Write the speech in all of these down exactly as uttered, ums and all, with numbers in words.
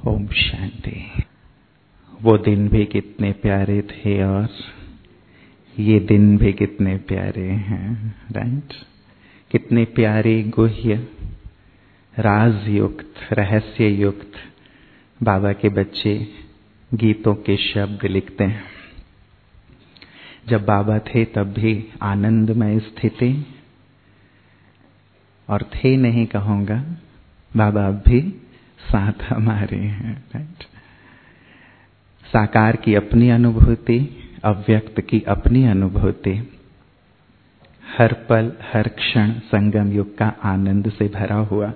ओम शांति। वो दिन भी कितने प्यारे थे और ये दिन भी कितने प्यारे हैं, राइट। कितने प्यारे, गुह्य, राज युक्त, रहस्य युक्त बाबा के बच्चे गीतों के शब्द लिखते हैं। जब बाबा थे तब भी आनंदमय स्थिति, और थे नहीं कहूँगा, बाबा अब भी साथ हमारे हैं, राइट। साकार की अपनी अनुभूति, अव्यक्त की अपनी अनुभूति, हर पल हर क्षण संगम युग का आनंद से भरा हुआ।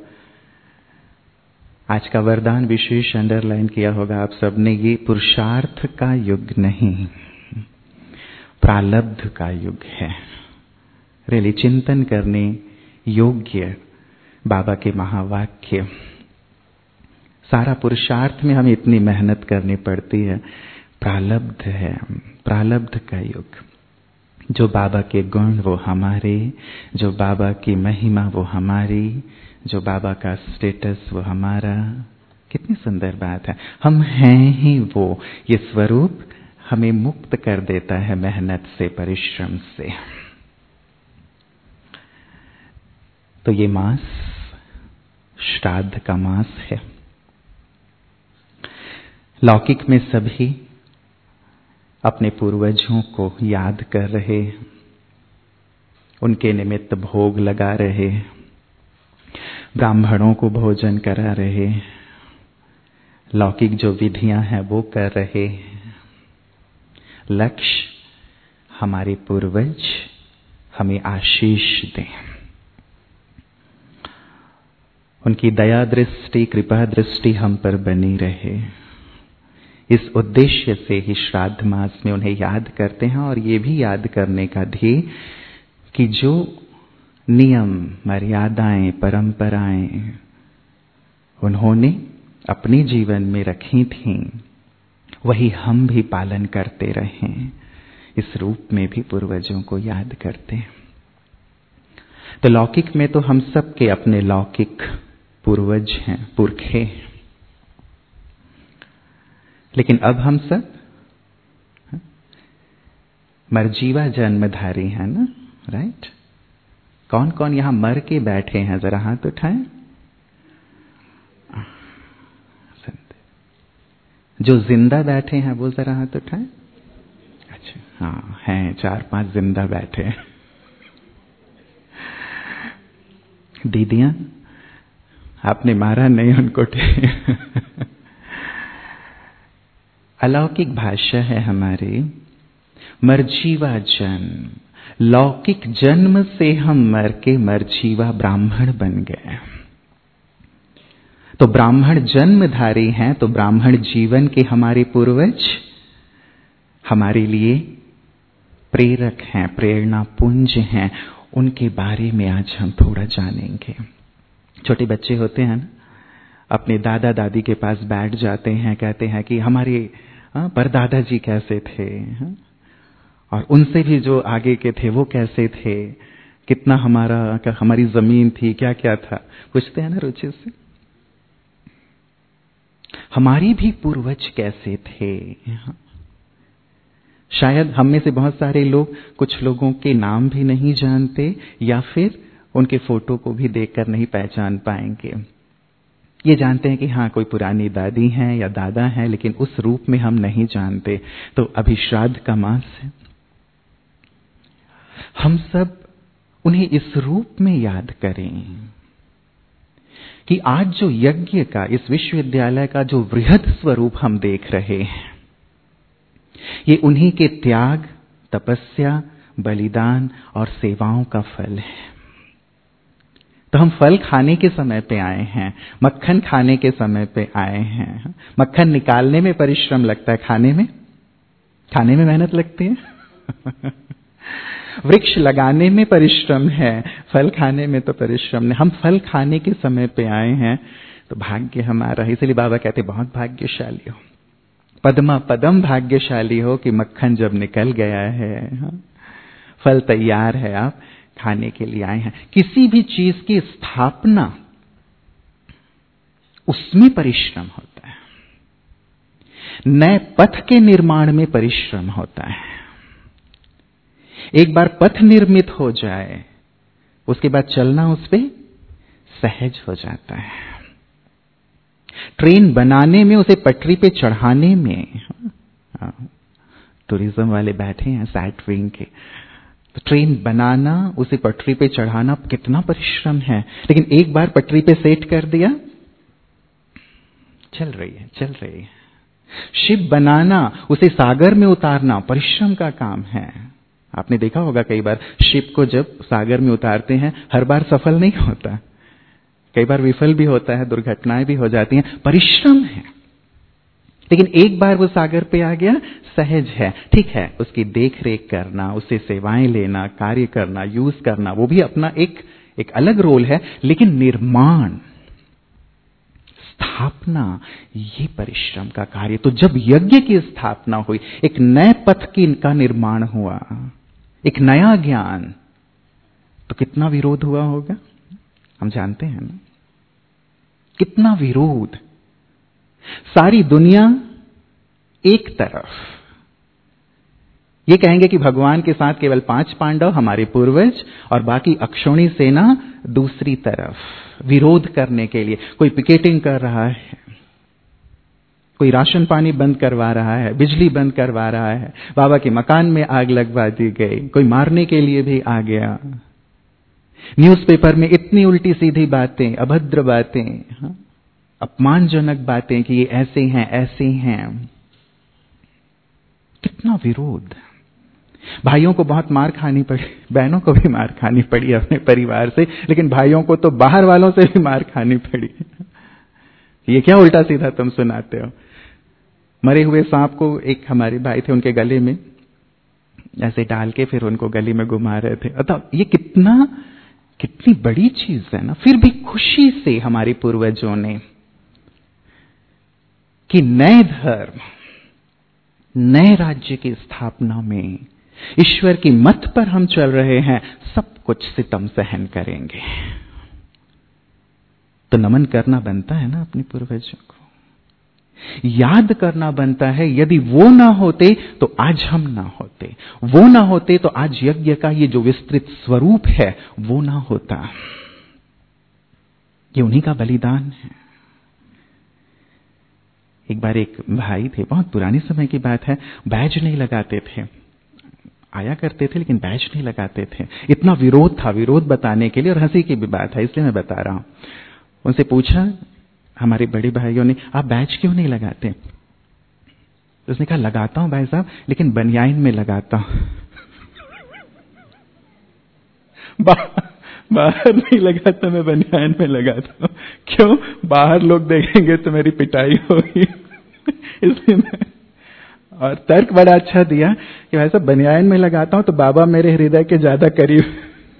आज का वरदान विशेष अंडरलाइन किया होगा आप सबने, ये पुरुषार्थ का युग नहीं, प्रालब्ध का युग है। रियली चिंतन करने योग्य बाबा के महावाक्य। सारा पुरुषार्थ में हमें इतनी मेहनत करनी पड़ती है, प्रालब्ध है, प्रालब्ध का युग। जो बाबा के गुण वो हमारे, जो बाबा की महिमा वो हमारी, जो बाबा का स्टेटस वो हमारा। कितनी सुंदर बात है, हम हैं ही वो। ये स्वरूप हमें मुक्त कर देता है मेहनत से, परिश्रम से। तो ये मास श्राद्ध का मास है। लौकिक में सभी अपने पूर्वजों को याद कर रहे, उनके निमित्त भोग लगा रहे, ब्राह्मणों को भोजन करा रहे, लौकिक जो विधियां हैं वो कर रहे। लक्ष्य हमारे पूर्वज हमें आशीष दें, उनकी दया दृष्टि, कृपा दृष्टि हम पर बनी रहे। इस उद्देश्य से ही श्राद्ध मास में उन्हें याद करते हैं, और ये भी याद करने का ध्येय कि जो नियम, मर्यादाएं, परंपराएं उन्होंने अपने जीवन में रखी थीं, वही हम भी पालन करते रहें। इस रूप में भी पूर्वजों को याद करते हैं। तो लौकिक में तो हम सब के अपने लौकिक पूर्वज हैं, पुरखे हैं। लेकिन अब हम सब मरजीवा जन्मधारी हैं ना, राइट। कौन कौन यहां मर के बैठे हैं, जरा हाथ उठाएं। जो जिंदा बैठे हैं वो जरा हाथ उठाएं। अच्छा, हाँ हैं, चार पांच जिंदा बैठे हैं। दीदियां, आपने मारा नहीं उनको। अलौकिक भाषा है हमारी। मरजीवा जन्म, लौकिक जन्म से हम मर के मरजीवा ब्राह्मण बन गए। तो ब्राह्मण जन्मधारी हैं, तो ब्राह्मण जीवन के हमारे पूर्वज हमारे लिए प्रेरक हैं, प्रेरणा पुंज हैं। उनके बारे में आज हम थोड़ा जानेंगे। छोटे बच्चे होते हैं ना, अपने दादा दादी के पास बैठ जाते हैं, कहते हैं कि हमारे परदादा जी कैसे थे, और उनसे भी जो आगे के थे वो कैसे थे, कितना हमारा हमारी जमीन थी, क्या क्या था, पूछते हैं ना रुचि से। हमारी भी पूर्वज कैसे थे। शायद हम में से बहुत सारे लोग कुछ लोगों के नाम भी नहीं जानते, या फिर उनके फोटो को भी देखकर नहीं पहचान पाएंगे। ये जानते हैं कि हाँ कोई पुरानी दादी हैं या दादा हैं, लेकिन उस रूप में हम नहीं जानते। तो अभी श्राद्ध का मास है, हम सब उन्हें इस रूप में याद करें कि आज जो यज्ञ का, इस विश्वविद्यालय का जो वृहद स्वरूप हम देख रहे हैं, ये उन्हीं के त्याग, तपस्या, बलिदान और सेवाओं का फल है। तो हम फल खाने के समय पे आए हैं, मक्खन खाने के समय पे आए हैं। मक्खन निकालने में परिश्रम लगता है, खाने में खाने में मेहनत लगती है। वृक्ष लगाने में परिश्रम है, फल खाने में तो परिश्रम नहीं। हम फल खाने के समय पे आए हैं, तो भाग्य हमारा। इसलिए बाबा कहते बहुत भाग्यशाली हो, पद्मा पदम भाग्यशाली हो कि मक्खन जब निकल गया है, फल तैयार है, आप खाने के लिए आए हैं। किसी भी चीज की स्थापना, उसमें परिश्रम होता है। नए पथ के निर्माण में परिश्रम होता है। एक बार पथ निर्मित हो जाए, उसके बाद चलना उस पे सहज हो जाता है। ट्रेन बनाने में, उसे पटरी पे चढ़ाने में, टूरिज्म वाले बैठे हैं साइट विंग के, तो ट्रेन बनाना, उसे पटरी पे चढ़ाना कितना परिश्रम है, लेकिन एक बार पटरी पे सेट कर दिया, चल रही है चल रही है। शिप बनाना, उसे सागर में उतारना परिश्रम का काम है। आपने देखा होगा कई बार शिप को जब सागर में उतारते हैं, हर बार सफल नहीं होता, कई बार विफल भी होता है, दुर्घटनाएं भी हो जाती हैं, परिश्रम है। लेकिन एक बार वो सागर पे आ गया, सहज है। ठीक है, उसकी देख रेख करना, उससे सेवाएं लेना, कार्य करना, यूज करना, वो भी अपना एक एक अलग रोल है, लेकिन निर्माण, स्थापना, ये परिश्रम का कार्य। तो जब यज्ञ की स्थापना हुई, एक नए पथ की इनका निर्माण हुआ, एक नया ज्ञान, तो कितना विरोध हुआ होगा हम जानते हैं ना, कितना विरोध। सारी दुनिया एक तरफ, ये कहेंगे कि भगवान के साथ केवल पांच पांडव हमारे पूर्वज और बाकी अक्षौणी सेना दूसरी तरफ विरोध करने के लिए। कोई पिकेटिंग कर रहा है, कोई राशन पानी बंद करवा रहा है, बिजली बंद करवा रहा है, बाबा के मकान में आग लगवा दी गई, कोई मारने के लिए भी आ गया। न्यूज़पेपर में इतनी उल्टी सीधी बातें, अभद्र बातें, अपमानजनक बातें कि ये ऐसे हैं ऐसे हैं, कितना विरोध। भाइयों को बहुत मार खानी पड़ी, बहनों को भी मार खानी पड़ी अपने परिवार से, लेकिन भाइयों को तो बाहर वालों से भी मार खानी पड़ी। ये क्या उल्टा सीधा तुम सुनाते हो। मरे हुए सांप को एक हमारे भाई थे, उनके गले में ऐसे डाल के फिर उनको गली में घुमा रहे थे। अतः ये कितना कितनी बड़ी चीज है ना। फिर भी खुशी से हमारे पूर्वजों ने कि नए धर्म, नए राज्य की स्थापना में ईश्वर की मत पर हम चल रहे हैं, सब कुछ सितम सहन करेंगे। तो नमन करना बनता है ना अपने पूर्वजों को, याद करना बनता है। यदि वो ना होते तो आज हम ना होते, वो ना होते तो आज यज्ञ का ये जो विस्तृत स्वरूप है वो ना होता। ये उन्हीं का बलिदान है। एक बार एक भाई थे, बहुत पुराने समय की बात है, बैज नहीं लगाते थे, आया करते थे लेकिन बैज नहीं लगाते थे। इतना विरोध था, विरोध बताने के लिए, और हंसी की भी बात है इसलिए मैं बता रहा हूं। उनसे पूछा हमारे बड़े भाइयों ने, आप बैज क्यों नहीं लगाते? तो उसने कहा, लगाता हूं भाई साहब, लेकिन बनियाइन में लगाता हूं, बाहर नहीं लगाता, मैं बनियाइन में लगाता हूं। क्यों? बाहर लोग देखेंगे तो मेरी पिटाई होगी, इसलिए मैं। और तर्क बड़ा अच्छा दिया कि भाई साहब बनियाइन में लगाता हूं तो बाबा मेरे हृदय के ज्यादा करीब।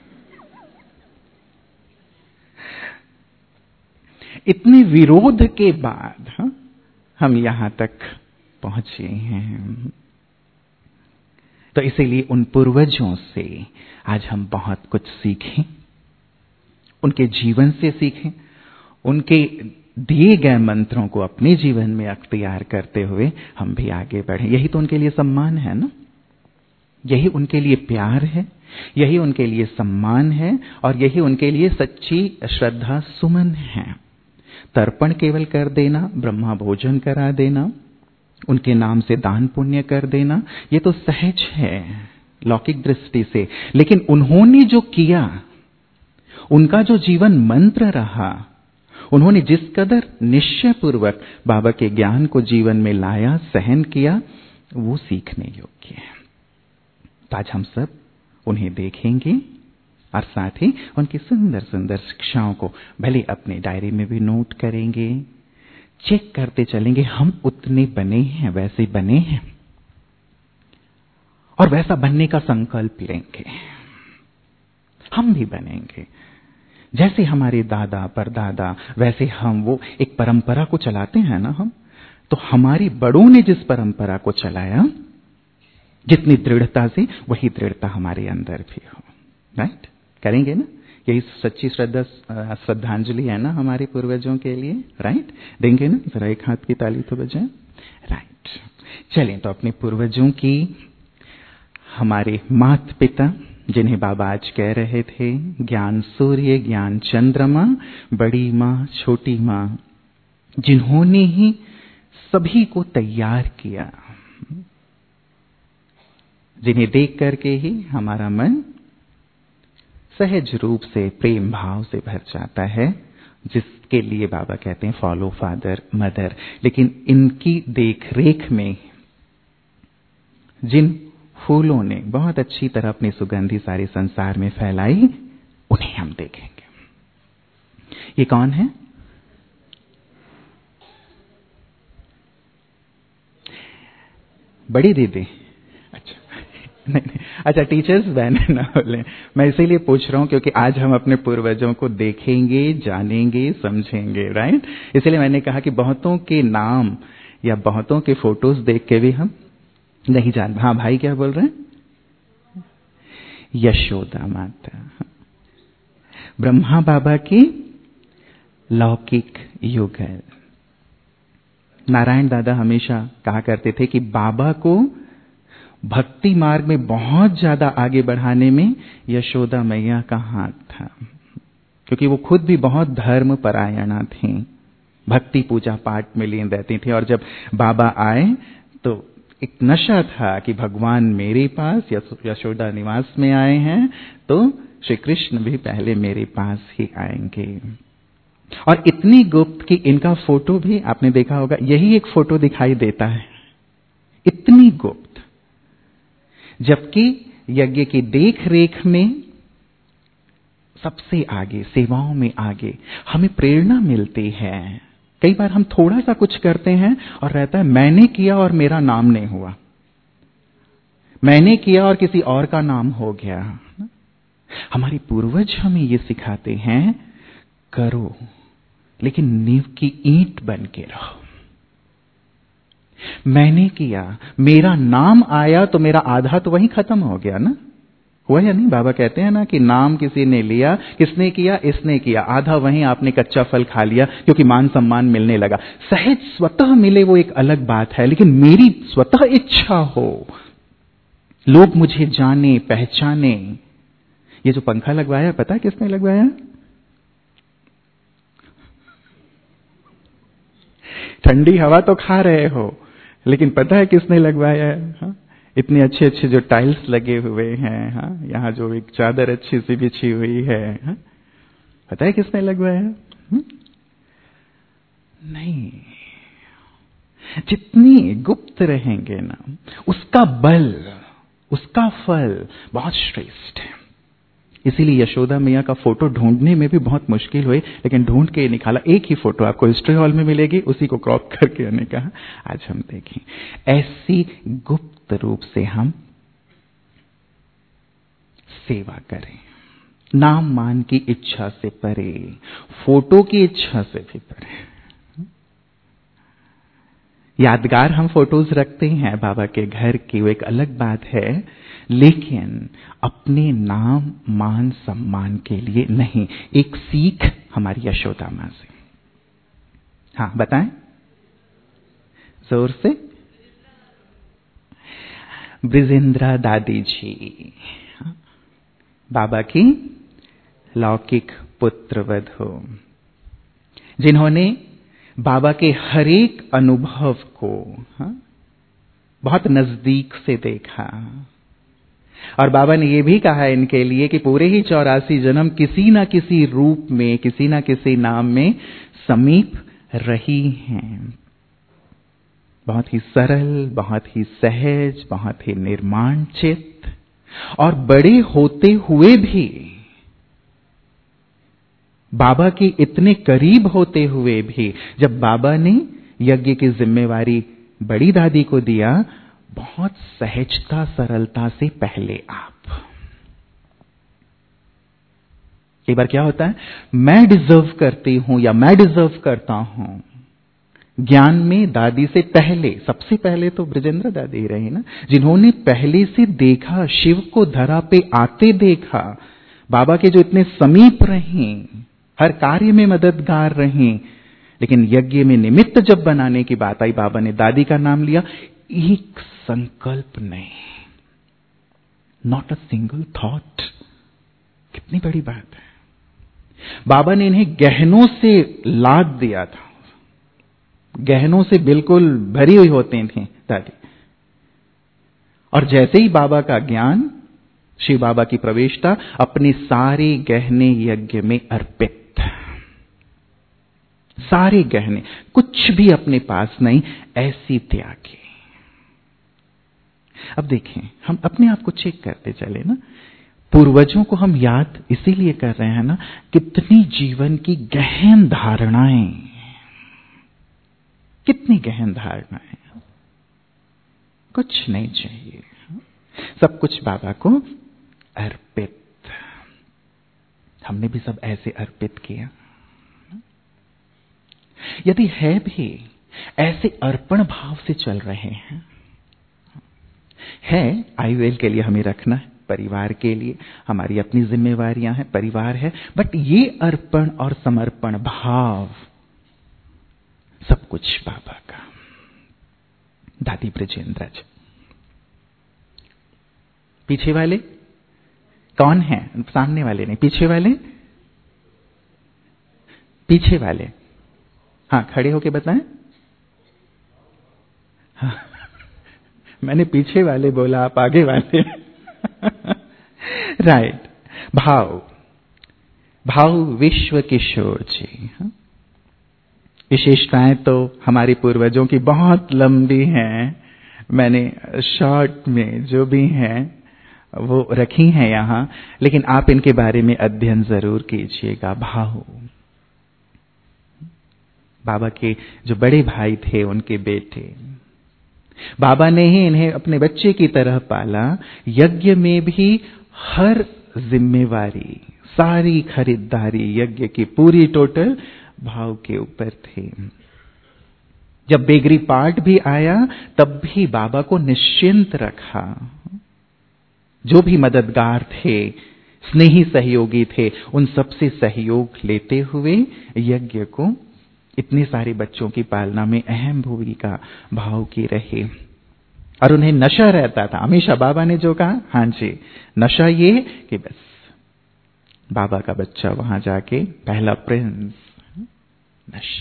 इतने विरोध के बाद हा? हम यहां तक पहुंचे हैं। तो इसीलिए उन पूर्वजों से आज हम बहुत कुछ सीखें, उनके जीवन से सीखें, उनके दिए गए मंत्रों को अपने जीवन में अख्तियार करते हुए हम भी आगे बढ़ें। यही तो उनके लिए सम्मान है ना, यही उनके लिए प्यार है, यही उनके लिए सम्मान है, और यही उनके लिए सच्ची श्रद्धा सुमन है। तर्पण केवल कर देना, ब्रह्मा भोजन करा देना, उनके नाम से दान पुण्य कर देना, ये तो सहज है लौकिक दृष्टि से। लेकिन उन्होंने जो किया, उनका जो जीवन मंत्र रहा, उन्होंने जिस कदर निश्चय पूर्वक बाबा के ज्ञान को जीवन में लाया, सहन किया, वो सीखने योग्य है। तो आज हम सब उन्हें देखेंगे और साथ ही उनकी सुंदर सुंदर शिक्षाओं को भले अपने डायरी में भी नोट करेंगे, चेक करते चलेंगे, हम उतने बने हैं, वैसे बने हैं, और वैसा बनने का संकल्प लेंगे। हम भी बनेंगे जैसे हमारे दादा परदादा, वैसे हम वो एक परंपरा को चलाते हैं ना हम, तो हमारी बड़ों ने जिस परंपरा को चलाया, जितनी दृढ़ता से, वही दृढ़ता हमारे अंदर भी हो। राइट? करेंगे ना? यही सच्ची श्रद्धा श्रद्धांजलि है ना हमारे पूर्वजों के लिए। राइट? देंगे ना? जरा एक हाथ की ताली तो बजाएं। राइट। चलें तो अपने पूर्वजों की, हमारे माता पिता जिन्हें बाबा आज कह रहे थे, ज्ञान सूर्य, ज्ञान चंद्रमा, बड़ी माँ, छोटी माँ, जिन्होंने ही सभी को तैयार किया, जिन्हें देख करके ही हमारा मन सहज रूप से प्रेम भाव से भर जाता है, जिसके लिए बाबा कहते हैं फॉलो फादर मदर। लेकिन इनकी देख रेख में जिन फूलों ने बहुत अच्छी तरह अपनी सुगंधी सारे संसार में फैलाई, उन्हें हम देखेंगे। ये कौन है? बड़ी दीदी। अच्छा नहीं नहीं अच्छा, टीचर्स बहन ना बोले, मैं इसीलिए पूछ रहा हूं क्योंकि आज हम अपने पूर्वजों को देखेंगे, जानेंगे, समझेंगे, राइट। इसलिए मैंने कहा कि बहुतों के नाम या बहुतों के फोटोज देख के भी हम नहीं जान। हाँ भाई क्या बोल रहे हैं? यशोदा माता, ब्रह्मा बाबा की लौकिक युगल। नारायण दादा हमेशा कहा करते थे कि बाबा को भक्ति मार्ग में बहुत ज्यादा आगे बढ़ाने में यशोदा मैया का हाथ था, क्योंकि वो खुद भी बहुत धर्म परायणा थी, भक्ति पूजा पाठ में लीन रहती थी। और जब बाबा आए तो एक नशा था कि भगवान मेरे पास, यशोदा निवास में आए हैं तो श्री कृष्ण भी पहले मेरे पास ही आएंगे। और इतनी गुप्त कि इनका फोटो भी आपने देखा होगा, यही एक फोटो दिखाई देता है, इतनी गुप्त। जबकि यज्ञ की देख रेख में सबसे आगे, सेवाओं में आगे हमें प्रेरणा मिलती है। कई बार हम थोड़ा सा कुछ करते हैं और रहता है मैंने किया और मेरा नाम नहीं हुआ, मैंने किया और किसी और का नाम हो गया। हमारे पूर्वज हमें ये सिखाते हैं, करो लेकिन नींव की ईंट बन के रहो। मैंने किया, मेरा नाम आया तो मेरा आधा तो वहीं खत्म हो गया ना, हुआ या नहीं? बाबा कहते हैं ना कि नाम किसी ने लिया, किसने किया? इसने किया, आधा वहीं आपने कच्चा फल खा लिया, क्योंकि मान सम्मान मिलने लगा। सहज स्वतः मिले वो एक अलग बात है, लेकिन मेरी स्वतः इच्छा हो, लोग मुझे जाने पहचाने। ये जो पंखा लगवाया, पता है किसने लगवाया? ठंडी हवा तो खा रहे हो, लेकिन पता है किसने लगवाया है? हा? इतने अच्छे अच्छे जो टाइल्स लगे हुए हैं, हा? यहाँ जो एक चादर अच्छी सी बिछी हुई है, हा? पता है किसने लगवाया? हुँ? नहीं, जितनी गुप्त रहेंगे ना, उसका बल, उसका फल बहुत श्रेष्ठ है। इसीलिए यशोदा मैया का फोटो ढूंढने में भी बहुत मुश्किल हुई, लेकिन ढूंढ के निकाला। एक ही फोटो आपको हिस्ट्री हॉल में मिलेगी, उसी को क्रॉप करके हमने कहा आज हम देखें। ऐसी गुप्त रूप से हम सेवा करें, नाम मान की इच्छा से परे, फोटो की इच्छा से भी परे। यादगार हम फोटोज रखते हैं बाबा के घर की, वो एक अलग बात है, लेकिन अपने नाम मान सम्मान के लिए नहीं। एक सीख हमारी यशोदा मां से। हाँ बताएं जोर से। ब्रिजेंद्रा दादी जी बाबा की लौकिक पुत्रवधू, जिन्होंने बाबा के हरेक अनुभव को हा? बहुत नजदीक से देखा। और बाबा ने यह भी कहा इनके लिए कि पूरे ही चौरासी जन्म किसी ना किसी रूप में, किसी ना किसी नाम में समीप रही हैं। बहुत ही सरल, बहुत ही सहज, बहुत ही निर्माण चित्त, और बड़े होते हुए भी, बाबा के इतने करीब होते हुए भी, जब बाबा ने यज्ञ की जिम्मेवारी बड़ी दादी को दिया, बहुत सहजता सरलता से पहले आप। एक बार क्या होता है, मैं डिजर्व करती हूं या मैं डिजर्व करता हूं, ज्ञान में दादी से पहले, सबसे पहले तो ब्रजेंद्र दादी रही ना, जिन्होंने पहले से देखा, शिव को धरा पे आते देखा, बाबा के जो इतने समीप रहीं, हर कार्य में मददगार रहीं, लेकिन यज्ञ में निमित्त जब बनाने की बात आई, बाबा ने दादी का नाम लिया। एक संकल्प नहीं, नॉट अ सिंगल थॉट। कितनी बड़ी बात है। बाबा ने इन्हें गहनों से लाद दिया था, गहनों से बिल्कुल भरी हुई होते थे दादी। और जैसे ही बाबा का ज्ञान, शिव बाबा की प्रवेशता, अपने सारे गहने यज्ञ में अर्पित, सारे गहने, कुछ भी अपने पास नहीं, ऐसी त्यागी। अब देखें, हम अपने आप को चेक करते चले ना, पूर्वजों को हम याद इसीलिए कर रहे हैं ना, कितनी जीवन की गहन धारणाएं, कितनी गहन धारणाएं। कुछ नहीं चाहिए, सब कुछ बाबा को अर्पित। हमने भी सब ऐसे अर्पित किया। यदि है भी ऐसे अर्पण भाव से चल रहे हैं, है आयुएल के लिए हमें रखना है, परिवार के लिए हमारी अपनी जिम्मेवारियां हैं, परिवार है, बट ये अर्पण और समर्पण भाव, सब कुछ बाबा का। दादी ब्रजेंद्र जी, पीछे वाले कौन हैं? सामने वाले नहीं, पीछे वाले, पीछे वाले, हाँ खड़े होके बताएं। हाँ, मैंने पीछे वाले बोला, आप आगे वाले। राइट। भाव, भाव विश्व किशोर जी। विशेषताएं तो हमारे पूर्वजों की बहुत लंबी हैं, मैंने शॉर्ट में जो भी हैं वो रखी हैं यहां, लेकिन आप इनके बारे में अध्ययन जरूर कीजिएगा। भाव, बाबा के जो बड़े भाई थे उनके बेटे, बाबा ने ही इन्हें अपने बच्चे की तरह पाला। यज्ञ में भी हर जिम्मेवारी, सारी खरीदारी यज्ञ की पूरी टोटल भाव के ऊपर थी। जब बेगरी पार्ट भी आया तब भी बाबा को निश्चिंत रखा। जो भी मददगार थे, स्नेही सहयोगी थे, उन सबसे सहयोग लेते हुए यज्ञ को इतने सारे बच्चों की पालना में अहम भूमिका भाव की रही। और उन्हें नशा रहता था हमेशा। बाबा ने जो कहा, हां जी, नशा ये कि बस बाबा का बच्चा वहां जाके पहला प्रिंस, नशा।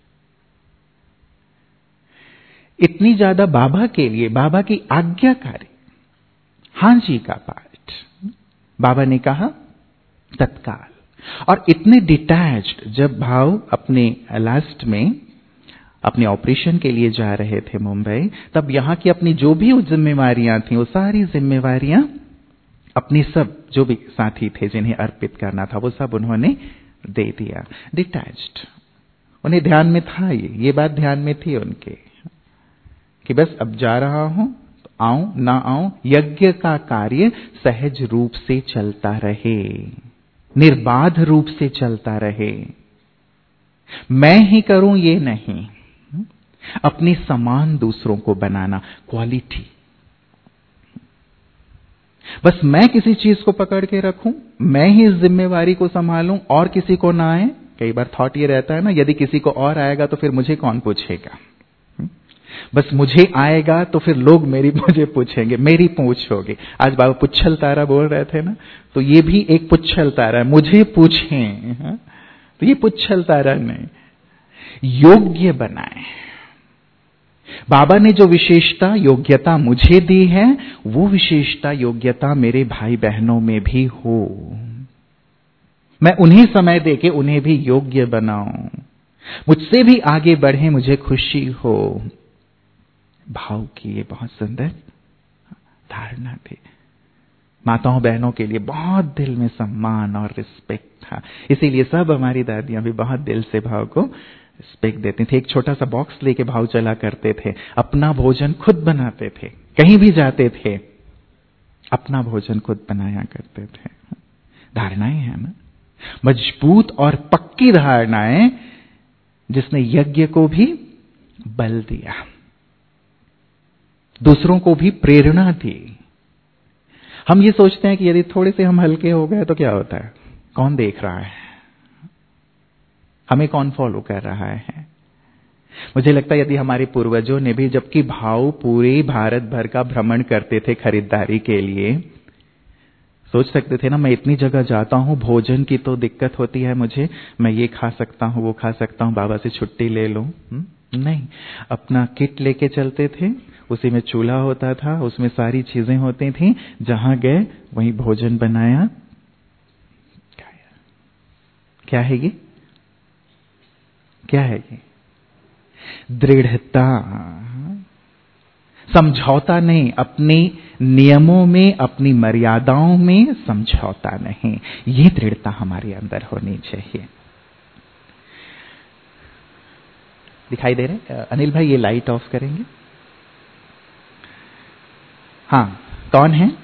इतनी ज्यादा बाबा के लिए, बाबा की आज्ञाकारी हां जी का पाठ बाबा ने कहा तत्काल। और इतने डिटैच्ड, जब भाव अपने लास्ट में अपने ऑपरेशन के लिए जा रहे थे मुंबई, तब यहां की अपनी जो भी जिम्मेवारियां थी, वो सारी जिम्मेवारियां अपने सब जो भी साथी थे जिन्हें अर्पित करना था, वो सब उन्होंने दे दिया। डिटैच्ड, उन्हें ध्यान में था, ये ये बात ध्यान में थी उनके कि बस अब जा रहा हूं, तो आऊं ना आऊं, यज्ञ का कार्य सहज रूप से चलता रहे, निर्बाध रूप से चलता रहे। मैं ही करूं ये नहीं, अपने समान दूसरों को बनाना, क्वालिटी। बस मैं किसी चीज को पकड़ के रखूं, मैं ही इस जिम्मेवारी को संभालूं और किसी को ना आए। कई बार थॉट ये रहता है ना, यदि किसी को और आएगा तो फिर मुझे कौन पूछेगा, बस मुझे आएगा तो फिर लोग मेरी मुझे पूछेंगे, मेरी पूछ होगी। आज बाबा पुच्छल तारा बोल रहे थे ना, तो ये भी एक पुच्छल तारा है, मुझे पूछें। हा? तो ये पुच्छल तारा नहीं, योग्य बनाए। बाबा ने जो विशेषता योग्यता मुझे दी है, वो विशेषता योग्यता मेरे भाई बहनों में भी हो। मैं उन्हें समय देके उन्हें भी योग्य बनाऊं, मुझसे भी आगे बढ़े, मुझे खुशी हो। भाव की ये बहुत सुंदर धारणा थी। माताओं बहनों के लिए बहुत दिल में सम्मान और रिस्पेक्ट था, इसीलिए सब हमारी दादियां भी बहुत दिल से भाव को रिस्पेक्ट देती थी। एक छोटा सा बॉक्स लेके भाव चला करते थे, अपना भोजन खुद बनाते थे, कहीं भी जाते थे अपना भोजन खुद बनाया करते थे। धारणाएं हैं ना, मजबूत और पक्की धारणाएं, जिसने यज्ञ को भी बल दिया, दूसरों को भी प्रेरणा दी। हम ये सोचते हैं कि यदि थोड़े से हम हल्के हो गए तो क्या होता है, कौन देख रहा है। हमें कौन फॉलो कर रहा है? मुझे लगता है यदि हमारे पूर्वजों ने भी, जबकि भाव पूरे भारत भर का भ्रमण करते थे खरीदारी के लिए, सोच सकते थे ना, मैं इतनी जगह जाता हूं, भोजन की तो दिक्कत होती है मुझे, मैं ये खा सकता हूं, वो खा सकता हूं, बाबा से छुट्टी ले लूं। नहीं, अपना किट लेके चलते थे, उसी में चूल्हा होता था, उसमें सारी चीजें होती थी, जहां गए वहीं भोजन बनाया, खाया। क्या है ये? क्या है ये? दृढ़ता, समझौता नहीं, अपने नियमों में, अपनी मर्यादाओं में समझौता नहीं। ये दृढ़ता हमारे अंदर होनी चाहिए। दिखाई दे रहे अनिल भाई? ये लाइट ऑफ करेंगे? हाँ, कौन है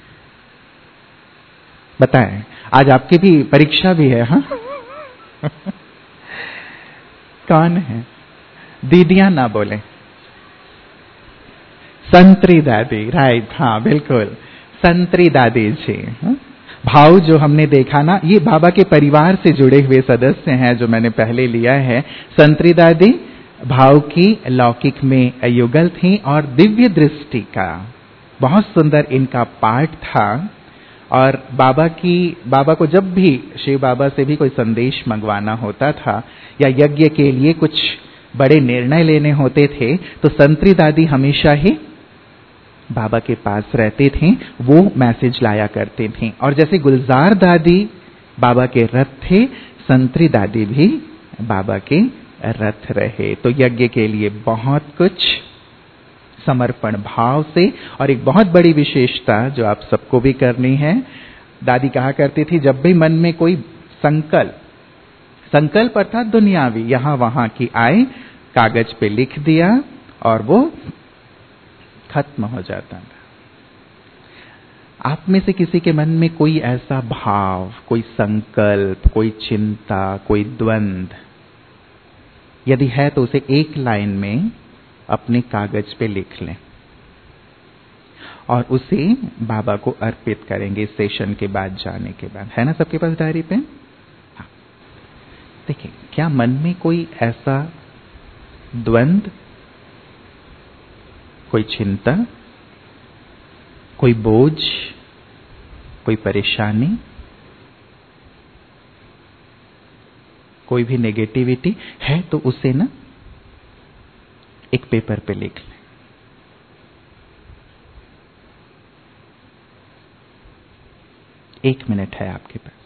बताएं। आज आपकी भी परीक्षा भी है। हाँ कौन है? दीदियां ना बोले। संतरी दादी, राइट, हाँ बिल्कुल, संतरी दादी जी। भाव जो हमने देखा ना, ये बाबा के परिवार से जुड़े हुए सदस्य हैं जो मैंने पहले लिया है। संतरी दादी भाव की लौकिक में युगल थी और दिव्य दृष्टि का बहुत सुंदर इनका पाठ था। और बाबा की बाबा को जब भी शिव बाबा से भी कोई संदेश मंगवाना होता था या यज्ञ के लिए कुछ बड़े निर्णय लेने होते थे, तो संतरी दादी हमेशा ही बाबा के पास रहते थे, वो मैसेज लाया करते थे। और जैसे गुलजार दादी बाबा के रथ थे, संतरी दादी भी बाबा के रथ रहे। तो यज्ञ के लिए बहुत कुछ समर्पण भाव से। और एक बहुत बड़ी विशेषता जो आप सबको भी करनी है, दादी कहा करती थी, जब भी मन में कोई संकल्प संकल्प अर्थात दुनियावी यहां वहां की आए, कागज पे लिख दिया और वो खत्म हो जाता था। आप में से किसी के मन में कोई ऐसा भाव, कोई संकल्प, कोई चिंता, कोई द्वंद यदि है, तो उसे एक लाइन में अपने कागज पे लिख लें और उसे बाबा को अर्पित करेंगे सेशन के बाद, जाने के बाद। है ना सबके पास डायरी पे? हाँ। देखिए, क्या मन में कोई ऐसा द्वंद, कोई चिंता, कोई बोझ, कोई परेशानी, कोई भी नेगेटिविटी है, तो उसे ना एक पेपर पे लिख लें। एक मिनट है आपके पास।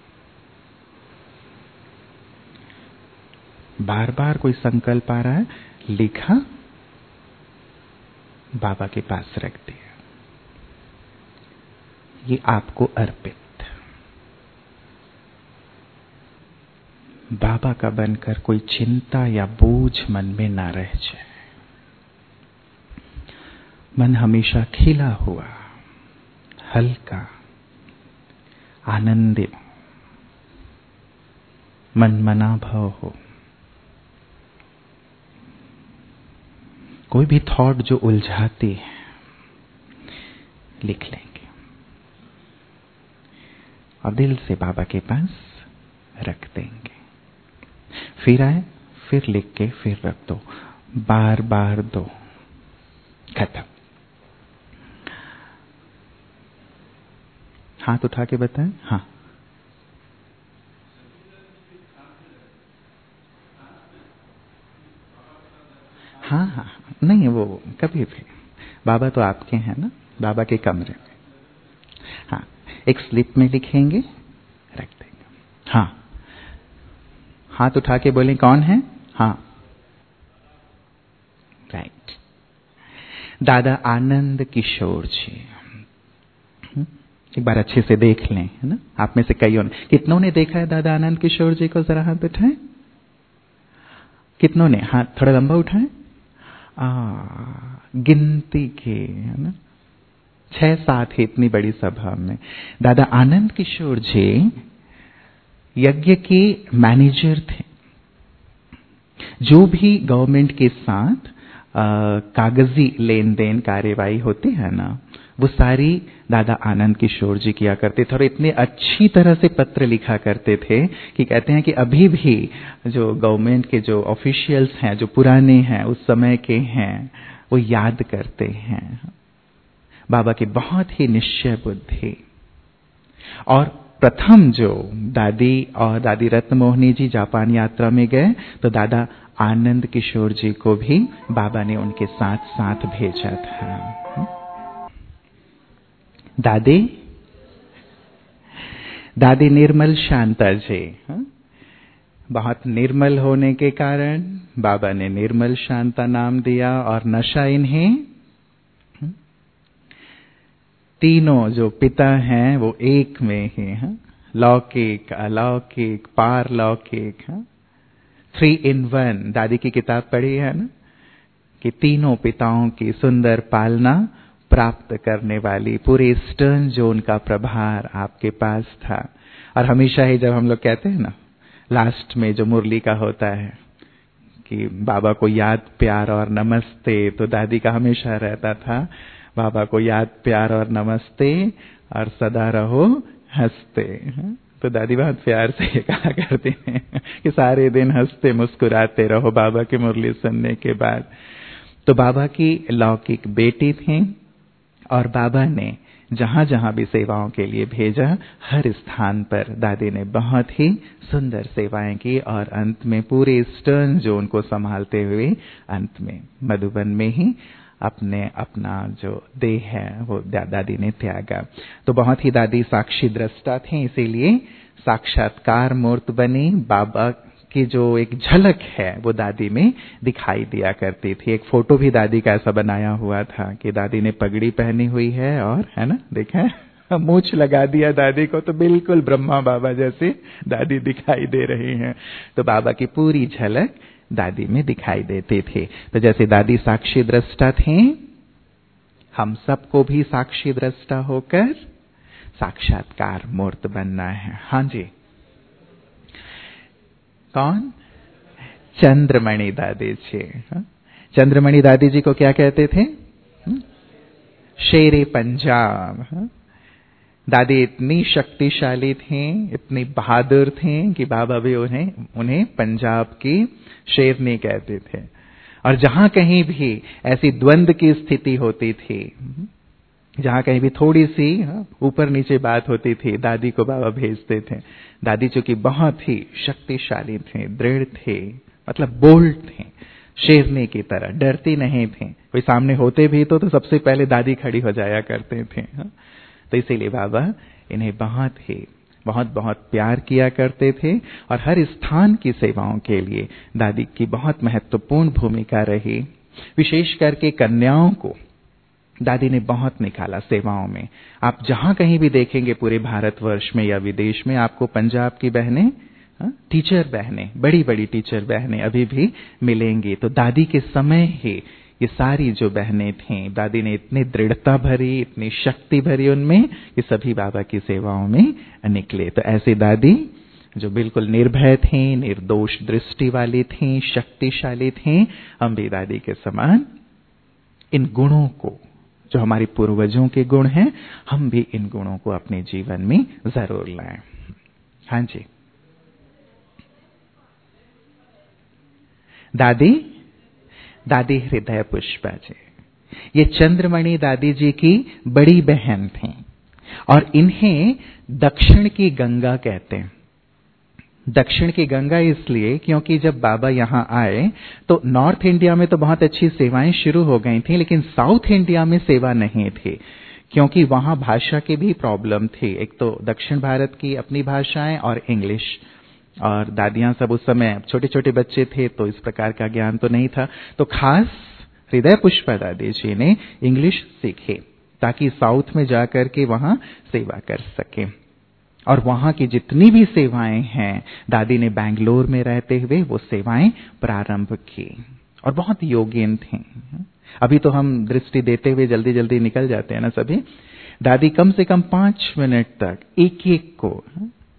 बार बार कोई संकल्प आ रहा है, लिखा, बाबा के पास रख दिया, ये आपको अर्पित। बाबा का बनकर कोई चिंता या बोझ मन में ना रह जाए। मन हमेशा खिला हुआ, हल्का, आनंदित, मनमना भाव हो। कोई भी थॉट जो उलझाती है, लिख लेंगे और दिल से बाबा के पास रख देंगे। फिर आए, फिर लिख के फिर रख दो, बार बार दो, खत्म। हाथ उठा के बताएं। हाँ, हाँ हाँ, नहीं वो कभी भी, बाबा तो आपके हैं ना, बाबा के कमरे में। हाँ, एक स्लिप में लिखेंगे, रख देंगे। हाँ, हाथ उठा के बोलें, कौन है? हाँ, राइट, दादा आनंद किशोर जी। एक बार अच्छे से देख लें, है ना। आप में से कईयों ने, कितनों ने देखा है दादा आनंद किशोर जी को? जरा हाथ उठाएं। कितनों ने? हाथ थोड़ा लंबा उठाएं। आ, गिनती के, है ना, छह सात है इतनी बड़ी सभा में। दादा आनंद किशोर जी यज्ञ के मैनेजर थे। जो भी गवर्नमेंट के साथ कागजी लेन देन कार्यवाही होती है ना, वो सारी दादा आनंद किशोर जी किया करते थे और इतने अच्छी तरह से पत्र लिखा करते थे कि कहते हैं कि अभी भी जो गवर्नमेंट के जो ऑफिशियल्स हैं, जो पुराने हैं, उस समय के हैं, वो याद करते हैं बाबा की बहुत ही निश्चय बुद्धि। और प्रथम जो दादी और दादी रत्नमोहिनी जी जापान यात्रा में गए तो दादा आनंद किशोर जी को भी बाबा ने उनके साथ साथ भेजा था। दादी दादी निर्मल शांता जी, बहुत निर्मल होने के कारण बाबा ने निर्मल शांता नाम दिया। और नशा इन्हें, तीनों जो पिता हैं वो एक में ही हैं, लौकिक, अलौकिक, पारलौकिक, थ्री इन वन। दादी की किताब पढ़ी है ना, कि तीनों पिताओं की सुंदर पालना प्राप्त करने वाली पूरे ईस्टर्न जोन का प्रभार आपके पास था। और हमेशा ही जब हम लोग कहते हैं ना, लास्ट में जो मुरली का होता है कि बाबा को याद प्यार और नमस्ते, तो दादी का हमेशा रहता था बाबा को याद प्यार और नमस्ते और सदा रहो हंसते। तो दादी बहुत प्यार से कहा करती हैं कि सारे दिन हंसते मुस्कुराते रहो बाबा की मुरली सुनने के बाद। तो बाबा की लौकिक बेटी थी और बाबा ने जहां जहां भी सेवाओं के लिए भेजा, हर स्थान पर दादी ने बहुत ही सुंदर सेवाएं की और अंत में पूरे ईस्टर्न जोन को संभालते हुए अंत में मधुबन में ही अपने अपना जो देह है वो दादी ने त्यागा। तो बहुत ही दादी साक्षी दृष्टा थे, इसीलिए साक्षात्कार मूर्त बनी। बाबा की जो एक झलक है वो दादी में दिखाई दिया करती थी। एक फोटो भी दादी का ऐसा बनाया हुआ था कि दादी ने पगड़ी पहनी हुई है और, है ना, देखा, मूछ लगा दिया दादी को, तो बिल्कुल ब्रह्मा बाबा जैसे दादी दिखाई दे रही हैं। तो बाबा की पूरी झलक दादी में दिखाई देते थे। तो जैसे दादी साक्षी दृष्टा थे, हम सबको भी साक्षी दृष्टा होकर साक्षात्कार मूर्त बनना है। हाँ जी, कौन? चंद्रमणि दादी जी। चंद्रमणि दादी जी को क्या कहते थे? शेरे पंजाब। दादी इतनी शक्तिशाली थी, इतनी बहादुर थी कि बाबा भी उन्हें उन्हें पंजाब की शेरनी कहते थे। और जहां कहीं भी ऐसी द्वंद्व की स्थिति होती थी, जहां कहीं भी थोड़ी सी ऊपर नीचे बात होती थी, दादी को बाबा भेजते थे। दादी चूंकि बहुत ही शक्तिशाली थे, दृढ़ थे, मतलब बोल्ड थे, शेरनी की तरह डरती नहीं थी। कोई सामने होते भी तो, तो सबसे पहले दादी खड़ी हो जाया करते थे। तो इसीलिए बाबा इन्हें बहुत ही बहुत बहुत प्यार किया करते थे और हर स्थान की सेवाओं के लिए दादी की बहुत महत्वपूर्ण भूमिका रही। विशेष करके कन्याओं को दादी ने बहुत निकाला सेवाओं में। आप जहां कहीं भी देखेंगे पूरे भारतवर्ष में या विदेश में, आपको पंजाब की बहनें, टीचर बहनें, बड़ी बड़ी टीचर बहनें अभी भी मिलेंगी। तो दादी के समय ही ये सारी जो बहनें थीं, दादी ने इतनी दृढ़ता भरी, इतनी शक्ति भरी उनमें कि सभी बाबा की सेवाओं में निकले। तो ऐसी दादी जो बिल्कुल निर्भय थीं, निर्दोष दृष्टि वाली थीं, शक्तिशाली थीं, हम भी दादी के समान इन गुणों को, जो हमारे पूर्वजों के गुण हैं, हम भी इन गुणों को अपने जीवन में जरूर लाएं। हाँ जी, दादी दादी हृदय पुष्पा जी, ये चंद्रमणि दादी जी की बड़ी बहन थी और इन्हें दक्षिण की गंगा कहते हैं। दक्षिण की गंगा इसलिए क्योंकि जब बाबा यहाँ आए तो नॉर्थ इंडिया में तो बहुत अच्छी सेवाएं शुरू हो गई थी, लेकिन साउथ इंडिया में सेवा नहीं थी क्योंकि वहां भाषा की भी प्रॉब्लम थी। एक तो दक्षिण भारत की अपनी भाषाएं और इंग्लिश, और दादियां सब उस समय छोटे छोटे बच्चे थे तो इस प्रकार का ज्ञान तो नहीं था। तो खास हृदय पुष्पा दादी जी ने इंग्लिश सीखे ताकि साउथ में जाकर के वहां सेवा कर सके। और वहां की जितनी भी सेवाएं हैं, दादी ने बैंगलोर में रहते हुए वो सेवाएं प्रारंभ की और बहुत योग्यन थी। अभी तो हम दृष्टि देते हुए जल्दी जल्दी निकल जाते हैं ना सभी। दादी कम से कम पांच मिनट तक एक एक को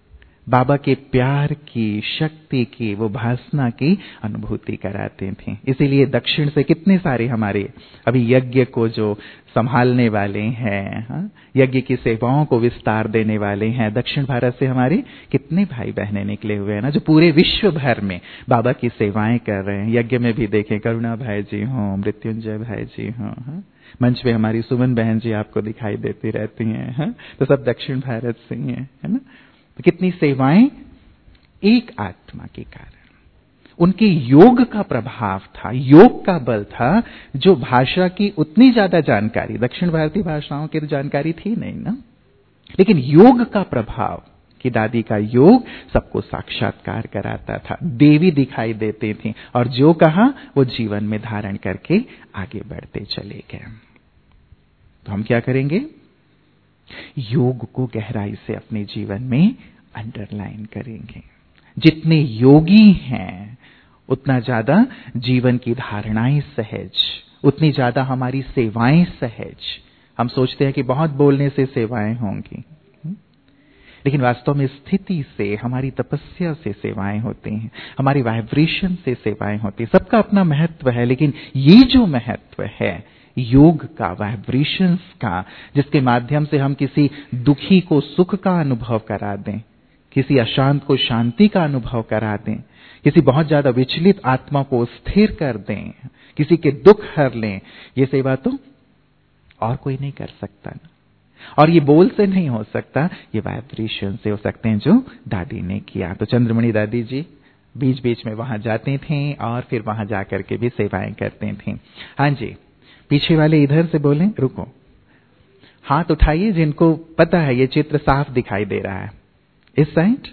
बाबा के प्यार की, शक्ति की, वो भासना की अनुभूति कराते थे। इसीलिए दक्षिण से कितने सारे हमारे अभी यज्ञ को जो संभालने वाले हैं, हाँ? यज्ञ की सेवाओं को विस्तार देने वाले हैं, दक्षिण भारत से हमारे कितने भाई बहनें निकले हुए हैं ना, जो पूरे विश्व भर में बाबा की सेवाएं कर रहे हैं। यज्ञ में भी देखें, करुणा भाई जी हों, मृत्युंजय भाई जी हों, हाँ? मंच पे हमारी सुमन बहन जी आपको दिखाई देती रहती हैं, हाँ? तो सब दक्षिण भारत से ही हैं, है ना। तो कितनी सेवाएं एक आत्मा के कारण। उनके योग का प्रभाव था, योग का बल था, जो भाषा की उतनी ज्यादा जानकारी, दक्षिण भारतीय भाषाओं की तो जानकारी थी नहीं ना, लेकिन योग का प्रभाव कि दादी का योग सबको साक्षात्कार कराता था, देवी दिखाई देती थी, और जो कहा वो जीवन में धारण करके आगे बढ़ते चले गए। तो हम क्या करेंगे? योग को गहराई से अपने जीवन में अंडरलाइन करेंगे। जितने योगी हैं उतना ज्यादा जीवन की धारणाएं सहज, उतनी ज्यादा हमारी सेवाएं सहज। हम सोचते हैं कि बहुत बोलने से सेवाएं होंगी, लेकिन वास्तव में स्थिति से, हमारी तपस्या से सेवाएं होती हैं, हमारी वाइब्रेशन से सेवाएं होती हैं। सबका अपना महत्व है, लेकिन ये जो महत्व है योग का, वाइब्रेशंस का, जिसके माध्यम से हम किसी दुखी को सुख का अनुभव करा दें, किसी अशांत को शांति का अनुभव करा दें, किसी बहुत ज्यादा विचलित आत्मा को स्थिर कर दें, किसी के दुख हर लें, ये सेवा तो और कोई नहीं कर सकता ना। और ये बोल से नहीं हो सकता, ये वाइब्रेशन से हो सकते हैं, जो दादी ने किया। तो चंद्रमणि दादी जी बीच बीच में वहां जाते थे और फिर वहां जाकर के भी सेवाएं करते थे। हाँ जी, पीछे वाले इधर से बोलें, रुको, हाथ उठाइए जिनको पता है ये चित्र साफ दिखाई दे रहा है। इस साइड,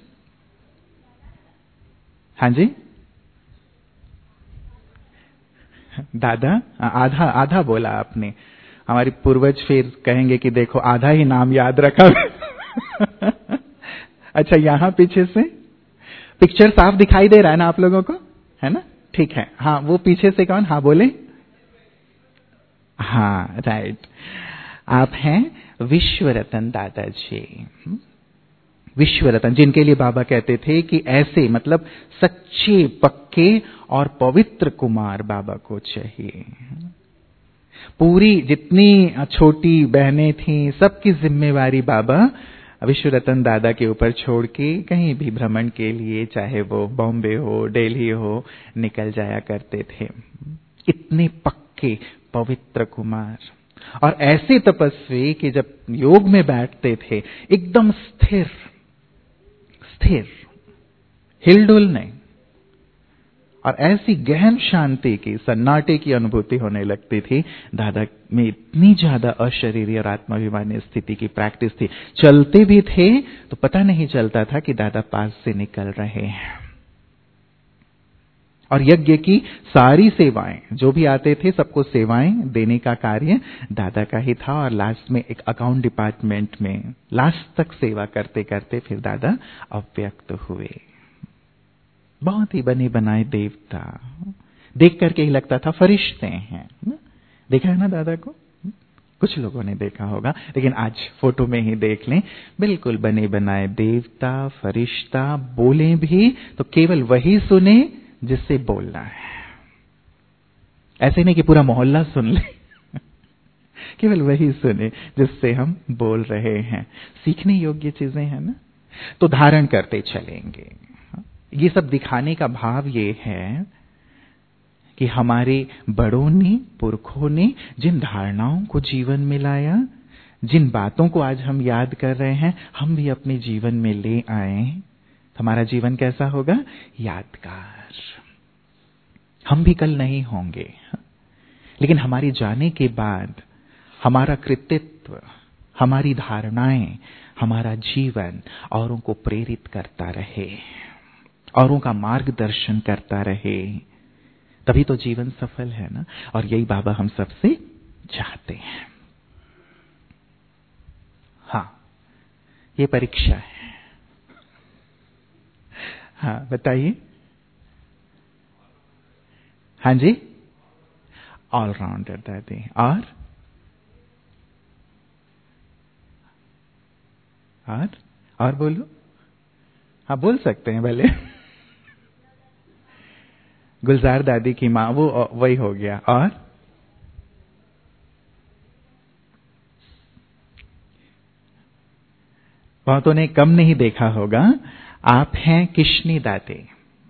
हाँ जी, दादा, आधा आधा बोला आपने। हमारी पूर्वज फिर कहेंगे कि देखो आधा ही नाम याद रखा। अच्छा, यहां पीछे से पिक्चर साफ दिखाई दे रहा है ना आप लोगों को, है ना? ठीक है। हाँ, वो पीछे से कौन? हाँ बोले। हाँ, राइट, आप हैं विश्व रतन दादा जी। विश्व रतन, जिनके लिए बाबा कहते थे कि ऐसे, मतलब सच्चे, पक्के और पवित्र कुमार बाबा को चाहिए। पूरी जितनी छोटी बहनें थीं, सबकी जिम्मेवारी बाबा विश्व रतन दादा के ऊपर छोड़ के कहीं भी भ्रमण के लिए, चाहे वो बॉम्बे हो, दिल्ली हो, निकल जाया करते थे। इतने पक्के पवित्र कुमार और ऐसे तपस्वी कि जब योग में बैठते थे एकदम स्थिर स्थिर, हिलडुल नहीं, और ऐसी गहन शांति की, सन्नाटे की अनुभूति होने लगती थी। दादा में इतनी ज्यादा अशरीरी और आत्माभिमानी स्थिति की प्रैक्टिस थी। चलते भी थे तो पता नहीं चलता था कि दादा पास से निकल रहे हैं। और यज्ञ की सारी सेवाएं, जो भी आते थे सबको सेवाएं देने का कार्य दादा का ही था। और लास्ट में एक अकाउंट डिपार्टमेंट में लास्ट तक सेवा करते करते फिर दादा अव्यक्त हुए। बहुत ही बने बनाए देवता, देख करके ही लगता था फरिश्ते हैं। देखा है ना दादा को? कुछ लोगों ने देखा होगा, लेकिन आज फोटो में ही देख लें, बिल्कुल बने बनाए देवता, फरिश्ता। बोले भी तो केवल वही सुने जिससे बोलना है, ऐसे नहीं कि पूरा मोहल्ला सुन ले। केवल वही सुने जिससे हम बोल रहे हैं। सीखने योग्य चीजें हैं ना, तो धारण करते चलेंगे। ये सब दिखाने का भाव ये है कि हमारे बड़ों ने, पुरखों ने जिन धारणाओं को जीवन में लाया, जिन बातों को आज हम याद कर रहे हैं, हम भी अपने जीवन में ले आए, हमारा जीवन कैसा होगा? यादगार। हम भी कल नहीं होंगे, लेकिन हमारे जाने के बाद हमारा कृतित्व, हमारी धारणाएं, हमारा जीवन औरों को प्रेरित करता रहे, औरों का मार्गदर्शन करता रहे, तभी तो जीवन सफल है ना। और यही बाबा हम सबसे चाहते हैं। हाँ, ये परीक्षा है। हाँ बताइए। हाँ जी, ऑलराउंडर दादी। और और और बोलो। हाँ बोल सकते हैं भले। गुलजार दादी की माँ, वो वही हो गया। और बहुतों ने कम नहीं देखा होगा, आप हैं किशनी दादी।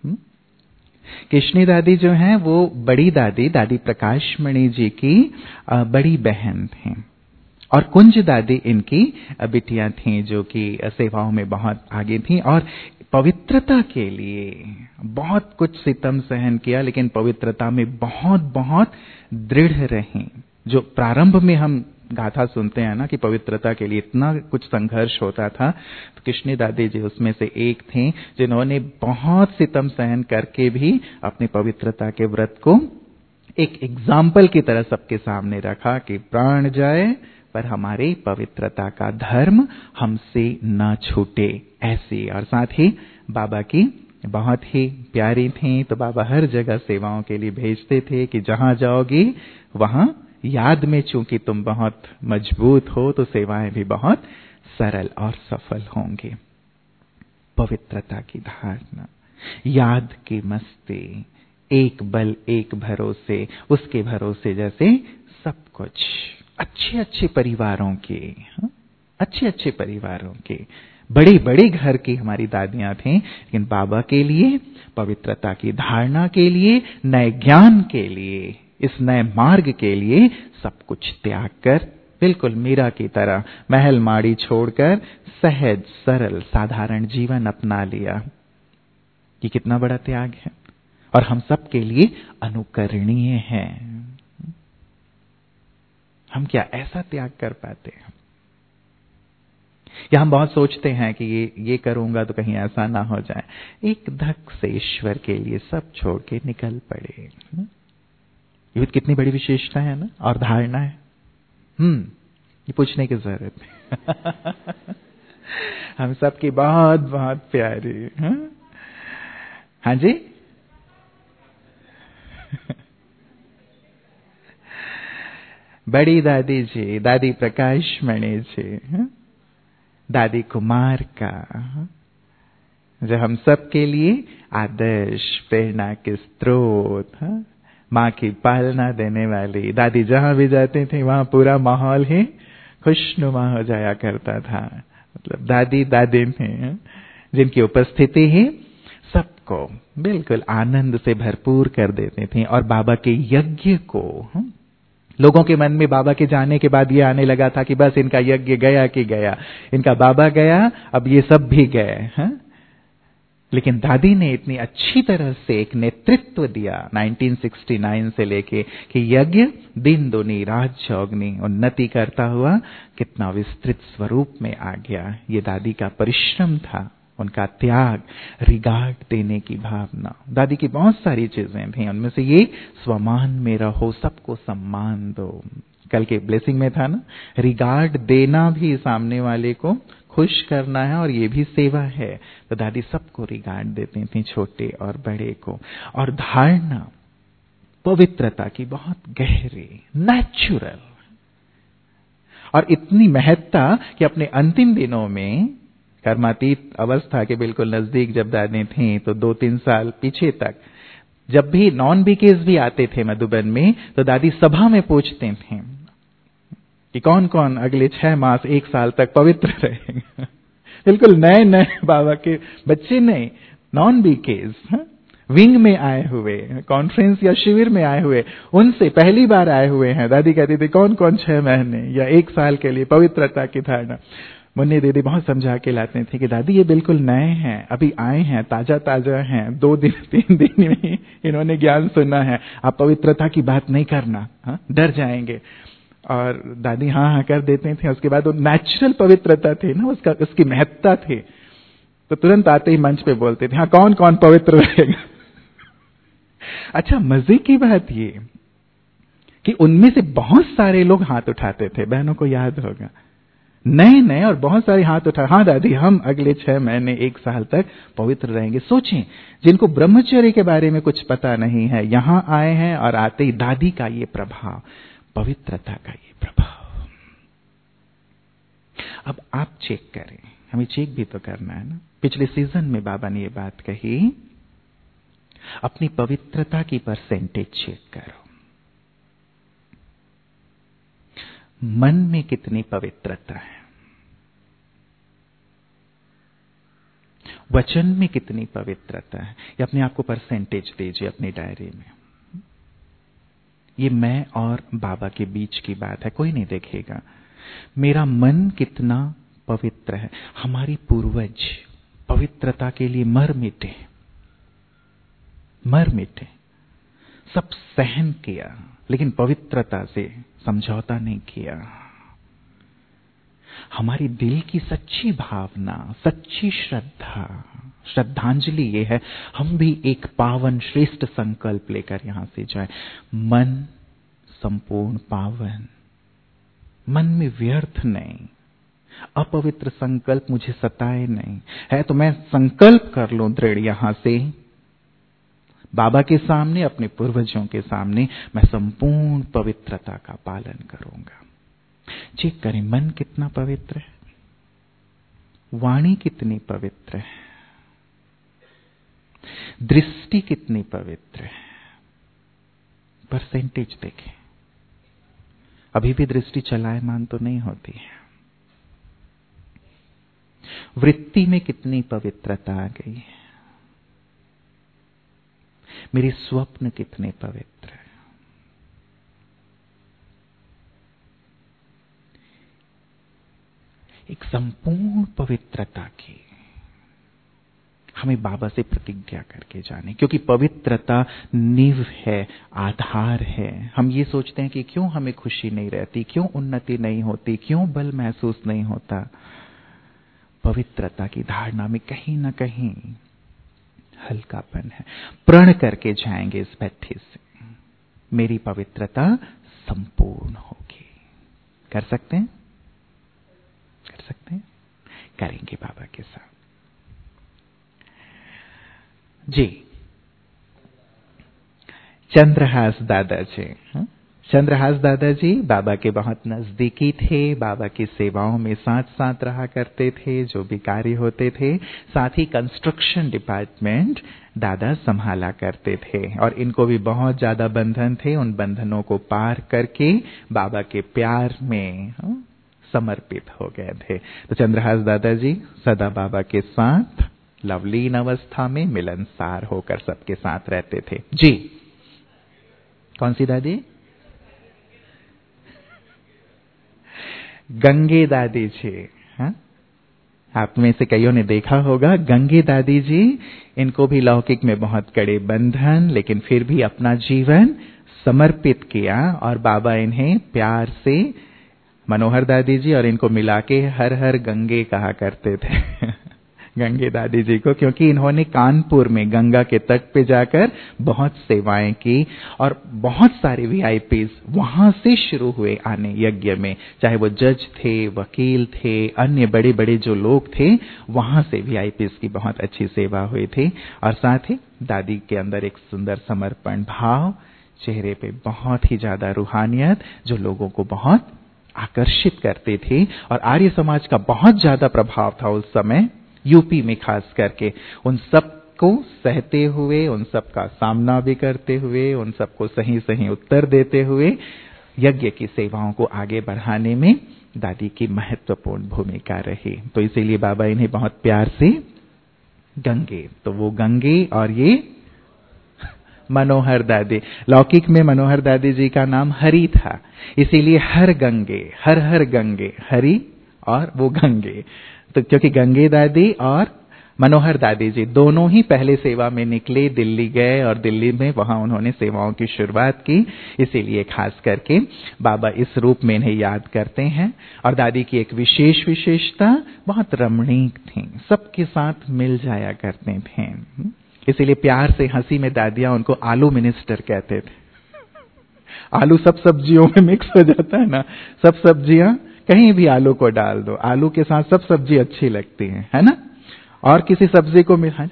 किशनी दादी जो हैं वो बड़ी दादी, दादी प्रकाशमणि जी की बड़ी बहन थी, और कुंज दादी इनकी बिटियां थीं जो कि सेवाओं में बहुत आगे थीं और पवित्रता के लिए बहुत कुछ सितम सहन किया, लेकिन पवित्रता में बहुत बहुत दृढ़ रहीं। जो प्रारंभ में हम गाथा सुनते हैं ना कि पवित्रता के लिए इतना कुछ संघर्ष होता था, तो किशनी दादी जी उसमें से एक थी जिन्होंने बहुत सितम सहन करके भी अपनी पवित्रता के व्रत को एक एग्जाम्पल की तरह सबके सामने रखा कि प्राण जाए पर हमारे पवित्रता का धर्म हमसे न छूटे, ऐसी। और साथ ही बाबा की बहुत ही प्यारी थी, तो बाबा हर जगह सेवाओं के लिए भेजते थे कि जहां जाओगी वहां याद में, चूंकि तुम बहुत मजबूत हो तो सेवाएं भी बहुत सरल और सफल होंगी। पवित्रता की धारणा, याद की मस्ती, एक बल एक भरोसे, उसके भरोसे जैसे सब कुछ। अच्छे अच्छे परिवारों के, अच्छे अच्छे परिवारों के, बड़े बड़े घर की हमारी दादियां थीं, लेकिन बाबा के लिए, पवित्रता की धारणा के लिए, नए ज्ञान के लिए, इस नए मार्ग के लिए सब कुछ त्याग कर, बिल्कुल मीरा की तरह महल माड़ी छोड़कर सहज सरल साधारण जीवन अपना लिया। ये कितना बड़ा त्याग है और हम सब के लिए अनुकरणीय है। हम क्या ऐसा त्याग कर पाते हैं? या हम बहुत सोचते हैं कि ये ये करूंगा तो कहीं ऐसा ना हो जाए। एक धक से ईश्वर के लिए सब छोड़ के निकल पड़े। ये कितनी बड़ी विशेषता है ना, और धारणा है। हम्म ये पूछने की जरूरत है। हम सबकी बहुत बहुत प्यारी। हाँ, हाँ जी। बड़ी दादी जी, दादी प्रकाशमणि जी, दादी कुमार का, जो हम सब के लिए आदर्श प्रेरणा के स्रोत, माँ की पालना देने वाली दादी। जहां भी जाते थे वहां पूरा माहौल ही खुशनुमा हो जाया करता था। मतलब दादी दादी में जिनकी उपस्थिति ही सबको बिल्कुल आनंद से भरपूर कर देते थे। और बाबा के यज्ञ को, लोगों के मन में बाबा के जाने के बाद ये आने लगा था कि बस इनका यज्ञ गया कि गया, इनका बाबा गया, अब ये सब भी गए हैं। लेकिन दादी ने इतनी अच्छी तरह से एक नेतृत्व दिया उन्नीस सौ उनहत्तर से लेके कि यज्ञ दिन दुनी रात चौगनी उन्नति करता हुआ कितना विस्तृत स्वरूप में आ गया। ये दादी का परिश्रम था, उनका त्याग, रिगार्ड देने की भावना। दादी की बहुत सारी चीजें थी, उनमें से ये स्वमान में रहो, सबको सम्मान दो। कल के ब्लेसिंग में था ना, रिगार्ड देना भी सामने वाले को खुश करना है और ये भी सेवा है। तो दादी सबको रिगार्ड देती थी, छोटे और बड़े को। और धारणा पवित्रता की बहुत गहरी, नेचुरल, और इतनी महत्ता कि अपने अंतिम दिनों में, कर्मातीत अवस्था के बिल्कुल नजदीक जब दादी थी, तो दो तीन साल पीछे तक जब भी नॉन बीकेस भी आते थे मधुबन में, तो दादी सभा में पूछते थे कि कौन कौन अगले छह मास एक साल तक पवित्र रहेगा। बिल्कुल नए नए बाबा के बच्चे, नहीं, नॉन बीकेस, विंग में आए हुए, कॉन्फ्रेंस या शिविर में आए हुए, उनसे पहली बार आए हुए हैं। दादी कहती थी कौन कौन छह महीने या एक साल के लिए पवित्रता की धारणा। मुन्नी दीदी बहुत समझा के लाते थे कि दादी ये बिल्कुल नए हैं, अभी आए हैं, ताजा ताजा हैं, दो दिन तीन दिन में इन्होंने ज्ञान सुना है, आप पवित्रता की बात नहीं करना, हा? डर जाएंगे। और दादी हाँ हाँ कर देते थे। उसके बाद वो नेचुरल पवित्रता थी ना, उसका उसकी महत्ता थी, तो तुरंत आते ही मंच पे बोलते थे हाँ कौन कौन पवित्र रहेगा। अच्छा, मजे की बात ये कि उनमें से बहुत सारे लोग हाथ उठाते थे, बहनों को याद होगा, नए नए, और बहुत सारे हाथ उठा, हाँ दादी हम अगले छह महीने एक साल तक पवित्र रहेंगे। सोचें, जिनको ब्रह्मचर्य के बारे में कुछ पता नहीं है, यहां आए हैं और आते ही दादी का ये प्रभाव, पवित्रता का ये प्रभाव। अब आप चेक करें, हमें चेक भी तो करना है ना। पिछले सीजन में बाबा ने ये बात कही, अपनी पवित्रता की परसेंटेज चेक करो। मन में कितनी पवित्रता है, वचन में कितनी पवित्रता है, ये अपने आप को परसेंटेज दीजिए अपनी डायरी में। ये मैं और बाबा के बीच की बात है, कोई नहीं देखेगा। मेरा मन कितना पवित्र है। हमारी पूर्वज पवित्रता के लिए मर मिटे, मर मिटे, सब सहन किया, लेकिन पवित्रता से समझौता नहीं किया। हमारी दिल की सच्ची भावना, सच्ची श्रद्धा, श्रद्धांजलि ये है, हम भी एक पावन श्रेष्ठ संकल्प लेकर यहां से जाए। मन संपूर्ण पावन, मन में व्यर्थ नहीं, अपवित्र संकल्प मुझे सताए नहीं। है तो मैं संकल्प कर लूं दृढ़ यहां से, बाबा के सामने, अपने पूर्वजों के सामने, मैं संपूर्ण पवित्रता का पालन करूंगा। चेक करें, मन कितना पवित्र है, वाणी कितनी पवित्र है, दृष्टि कितनी पवित्र है। परसेंटेज देखें, अभी भी दृष्टि चलायमान तो नहीं होती है। वृत्ति में कितनी पवित्रता आ गई है, मेरे स्वप्न कितने पवित्र है। एक संपूर्ण पवित्रता की हमें बाबा से प्रतिज्ञा करके जाने, क्योंकि पवित्रता नींव है, आधार है। हम ये सोचते हैं कि क्यों हमें खुशी नहीं रहती, क्यों उन्नति नहीं होती, क्यों बल महसूस नहीं होता। पवित्रता की धारणा में कहीं ना कहीं हल्कापन है। प्रण करके जाएंगे इस बैठे से, मेरी पवित्रता संपूर्ण होगी। कर सकते हैं, कर सकते हैं, करेंगे बाबा के साथ। जी, चंद्रहास दादाजी, चंद्रहास दादाजी बाबा के बहुत नजदीकी थे, बाबा की सेवाओं में साथ साथ रहा करते थे, जो भी कार्य होते थे। साथ ही कंस्ट्रक्शन डिपार्टमेंट दादा संभाला करते थे, और इनको भी बहुत ज्यादा बंधन थे। उन बंधनों को पार करके बाबा के प्यार में समर्पित हो गए थे। तो चंद्रहास दादाजी सदा बाबा के साथ लवलीन अवस्था में मिलनसार होकर सबके साथ रहते थे। जी, कौन सी दादी? गंगे दादी जी। हाँ, आप में से कईयों ने देखा होगा गंगे दादी जी। इनको भी लौकिक में बहुत कड़े बंधन, लेकिन फिर भी अपना जीवन समर्पित किया, और बाबा इन्हें प्यार से मनोहर दादी जी और इनको मिला के हर हर गंगे कहा करते थे गंगे दादी जी को, क्योंकि इन्होंने कानपुर में गंगा के तट पे जाकर बहुत सेवाएं की, और बहुत सारे वीआईपीज वहां से शुरू हुए आने यज्ञ में। चाहे वो जज थे, वकील थे, अन्य बड़े बड़े जो लोग थे, वहां से वीआईपीज की बहुत अच्छी सेवा हुई थी। और साथ ही दादी के अंदर एक सुंदर समर्पण भाव, चेहरे पे बहुत ही ज्यादा रूहानियत, जो लोगों को बहुत आकर्षित करते थे। और आर्य समाज का बहुत ज्यादा प्रभाव था उस समय, यूपी में खास करके। उन सबको सहते हुए, उन सबका सामना भी करते हुए, उन सबको सही सही उत्तर देते हुए यज्ञ की सेवाओं को आगे बढ़ाने में दादी की महत्वपूर्ण भूमिका रही। तो इसीलिए बाबा इन्हें बहुत प्यार से गंगे, तो वो गंगे और ये मनोहर दादी। लौकिक में मनोहर दादी जी का नाम हरि था, इसीलिए हर गंगे, हर हर गंगे, हरि और वो गंगे। तो क्योंकि गंगे दादी और मनोहर दादी जी दोनों ही पहले सेवा में निकले, दिल्ली गए और दिल्ली में वहां उन्होंने सेवाओं की शुरुआत की, इसीलिए खास करके बाबा इस रूप में इन्हें याद करते हैं। और दादी की एक विशेष विशेषता, बहुत रमणीक थी, सबके साथ मिल जाया करते थे। इसीलिए प्यार से हंसी में दादियां उनको आलू मिनिस्टर कहते थे। आलू सब सब्जियों में मिक्स हो जाता है ना, सब सब्जियां, कहीं भी आलू को डाल दो, आलू के साथ सब सब्जी अच्छी लगती है, है ना। और किसी सब्जी को मिला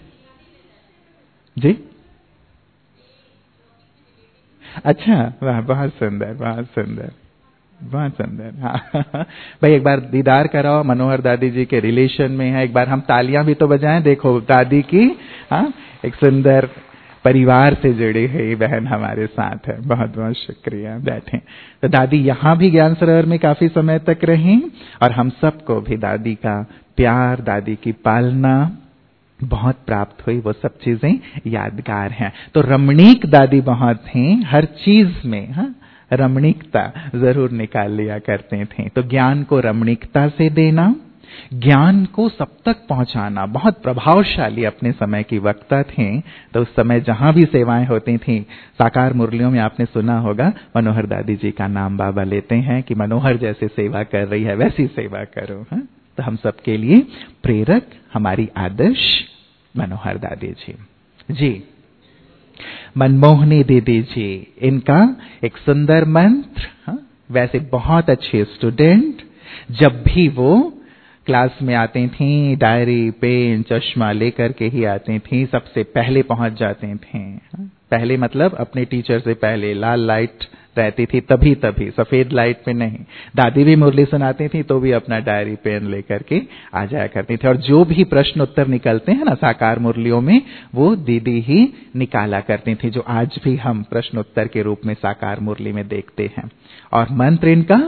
जी, अच्छा, वाह, बहुत सुंदर, बहुत सुंदर। बहुत सुंदर। हाँ भाई एक बार दीदार कराओ, मनोहर दादी जी के रिलेशन में है, एक बार हम तालियां भी तो बजाएं। देखो दादी की हाँ एक सुंदर परिवार से जुड़ी हुई बहन हमारे साथ है। बहुत बहुत शुक्रिया। बैठे। तो दादी यहाँ भी ज्ञान सरोवर में काफी समय तक रही और हम सबको भी दादी का प्यार, दादी की पालना बहुत प्राप्त हुई। वो सब चीजें यादगार हैं। तो रमणीक दादी बहुत थी, हर चीज में हाँ रमणीकता जरूर निकाल लिया करते थे। तो ज्ञान को रमणीकता से देना, ज्ञान को सब तक पहुंचाना। बहुत प्रभावशाली अपने समय की वक्ता थे। तो उस समय जहां भी सेवाएं होती थी, साकार मुरलियों में आपने सुना होगा मनोहर दादी जी का नाम बाबा लेते हैं कि मनोहर जैसे सेवा कर रही है वैसी सेवा करो। हाँ? तो हम सबके लिए प्रेरक हमारी आदर्श मनोहर दादी जी। जी मनमोहनी दीदी जी, इनका एक सुंदर मंत्र। हाँ? वैसे बहुत अच्छे स्टूडेंट, जब भी वो क्लास में आती थी डायरी पेन चश्मा लेकर के ही आती थी, सबसे पहले पहुंच जाते थे। हाँ? पहले मतलब अपने टीचर से पहले, लाल लाइट रहती थी तभी तभी, सफेद लाइट पे नहीं। दादी भी मुरली सुनाती थी तो भी अपना डायरी पेन लेकर के आ जाया करती थी। और जो भी प्रश्न उत्तर निकलते हैं ना साकार मुरलियों में, वो दीदी ही निकाला करती थी, जो आज भी हम प्रश्न उत्तर के रूप में साकार मुरली में देखते हैं। और मंत्र इनका,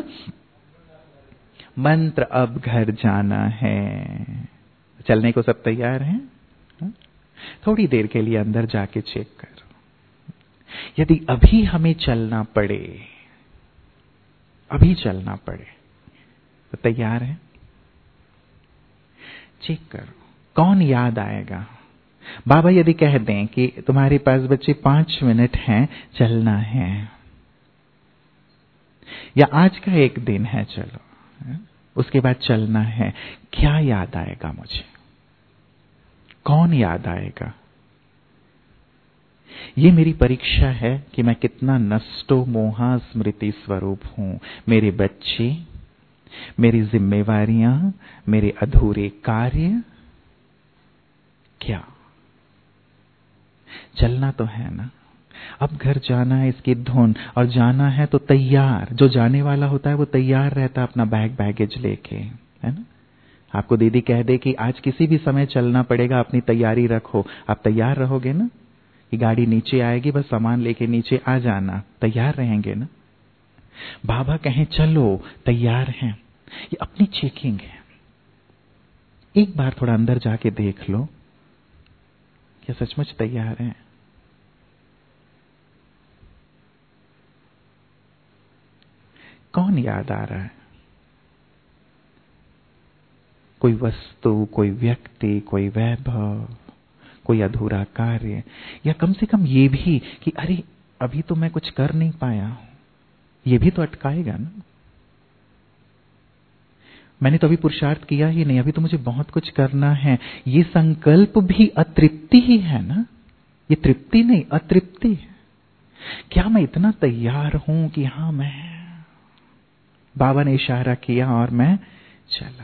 मंत्र अब घर जाना है। चलने को सब तैयार हैं? थोड़ी देर के लिए अंदर जाके चेक करो। यदि अभी हमें चलना पड़े, अभी चलना पड़े तो तैयार है? चेक करो कौन याद आएगा। बाबा यदि कह दें कि तुम्हारे पास बच्चे पांच मिनट हैं, चलना है, या आज का एक दिन है, चलो उसके बाद चलना है, क्या याद आएगा मुझे? कौन याद आएगा? ये मेरी परीक्षा है कि मैं कितना नष्टो मोहा स्मृति स्वरूप हूं। मेरे बच्चे, मेरी जिम्मेवारियां, मेरे अधूरे कार्य, क्या चलना तो है ना? अब घर जाना है, इसकी धुन, और जाना है तो तैयार। जो जाने वाला होता है वो तैयार रहता है अपना बैग बैगेज लेके, है ना? आपको दीदी कह दे कि आज किसी भी समय चलना पड़ेगा, अपनी तैयारी रखो, आप तैयार रहोगे ना? कि गाड़ी नीचे आएगी, बस सामान लेके नीचे आ जाना, तैयार रहेंगे ना? बाबा कहें चलो, तैयार हैं, ये अपनी चेकिंग है। एक बार थोड़ा अंदर जाके देख लो, क्या सचमुच तैयार हैं? कौन याद आ रहा है? कोई वस्तु, कोई व्यक्ति, कोई वैभव, कोई अधूरा कार्य, या कम से कम ये भी कि अरे अभी तो मैं कुछ कर नहीं पाया, ये भी तो अटकाएगा ना। मैंने तो अभी पुरुषार्थ किया ही नहीं, अभी तो मुझे बहुत कुछ करना है। ये संकल्प भी अतृप्ति ही है ना? ये तृप्ति नहीं, अतृप्ति है। क्या मैं इतना तैयार हूं कि हाँ मैं, बाबा ने इशारा किया और मैं चला।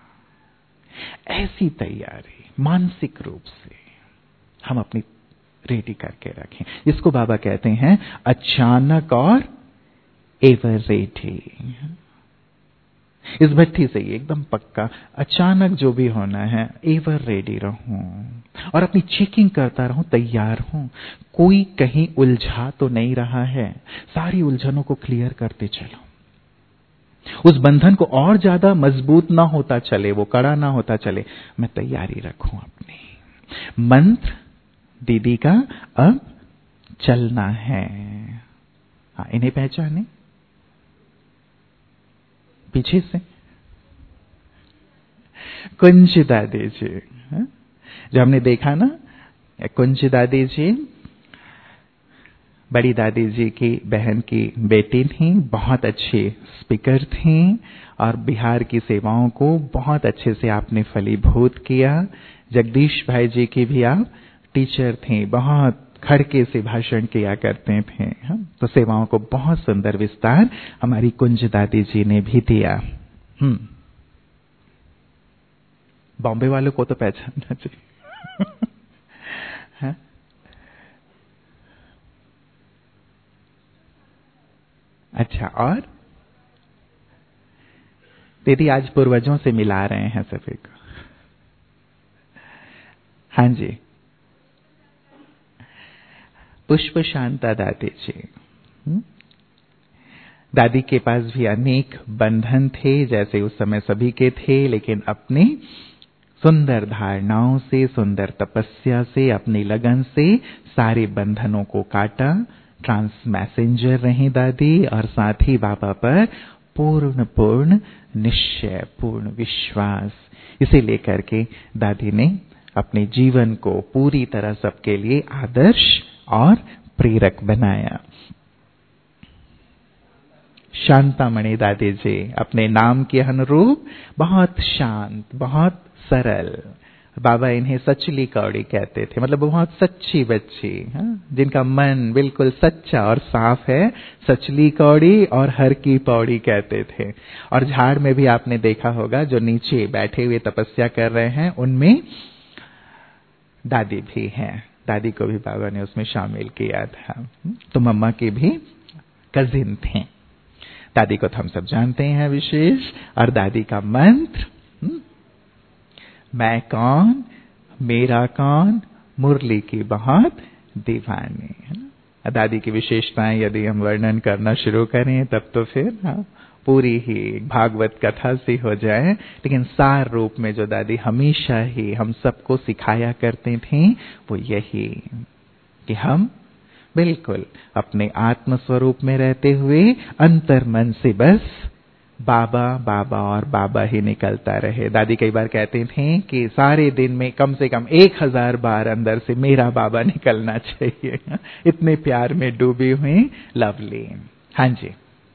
ऐसी तैयारी मानसिक रूप से हम अपनी रेडी करके रखें। इसको बाबा कहते हैं अचानक और एवर रेडी। इस भट्टी से ही एकदम पक्का, अचानक जो भी होना है एवर रेडी रहूं और अपनी चेकिंग करता रहूं, तैयार हूं। कोई कहीं उलझा तो नहीं रहा है, सारी उलझनों को क्लियर करते चलो। उस बंधन को और ज्यादा मजबूत ना होता चले, वो कड़ा ना होता चले, मैं तैयारी रखूं अपनी। मंत्र दीदी का अब चलना है। हाँ, इन्हें पहचाने पीछे से। कुंज दादी जी, जो हमने देखा ना, कुंज दादी जी बड़ी दादी जी की बहन की बेटी थी, बहुत अच्छी स्पीकर थी और बिहार की सेवाओं को बहुत अच्छे से आपने फलीभूत किया। जगदीश भाई जी की भी आप टीचर थी, बहुत खड़के से भाषण किया करते थे। तो सेवाओं को बहुत सुंदर विस्तार हमारी कुंज दादी जी ने भी दिया। हम्म बॉम्बे वालों को तो पहचानना चाहिए। है? अच्छा, और दीदी आज पूर्वजों से मिला रहे हैं सभी को। हाँ जी, पुष्प शांता दादी जी। दादी के पास भी अनेक बंधन थे, जैसे उस समय सभी के थे, लेकिन अपने सुंदर धारणाओं से, सुंदर तपस्या से, अपनी लगन से सारे बंधनों को काटा। ट्रांस मैसेंजर रही दादी, और साथ ही बाबा पर पूर्ण पूर्ण निश्चय, पूर्ण विश्वास, इसे लेकर के दादी ने अपने जीवन को पूरी तरह सबके लिए आदर्श और प्रेरक बनाया। शांतामणि दादी जी अपने नाम के अनुरूप बहुत शांत, बहुत सरल। बाबा इन्हें सचली कौड़ी कहते थे, मतलब बहुत सच्ची बच्ची, हाँ? जिनका मन बिल्कुल सच्चा और साफ है, सचली कौड़ी और हर की पौड़ी कहते थे। और झाड़ में भी आपने देखा होगा, जो नीचे बैठे हुए तपस्या कर रहे हैं, उनमें दादी भी हैं। दादी को भी बाबा ने उसमें शामिल किया था, तो मम्मा की भी कजिन थे। दादी को तो हम सब जानते हैं विशेष, और दादी का मंत्र, मैं कौन मेरा कौन, मुरली की बहुत दीवानी। दादी की विशेषताएं यदि हम वर्णन करना शुरू करें तब तो फिर हाँ, पूरी ही भागवत कथा सी हो जाए। लेकिन सार रूप में जो दादी हमेशा ही हम सबको सिखाया करते थे, वो यही कि हम बिल्कुल अपने आत्म स्वरूप में रहते हुए अंतर मन से बस बाबा बाबा और बाबा ही निकलता रहे। दादी कई बार कहते थे कि सारे दिन में कम से कम एक हजार बार अंदर से मेरा बाबा निकलना चाहिए। इतने प्यार में डूबी हुई लवली। हाँ जी,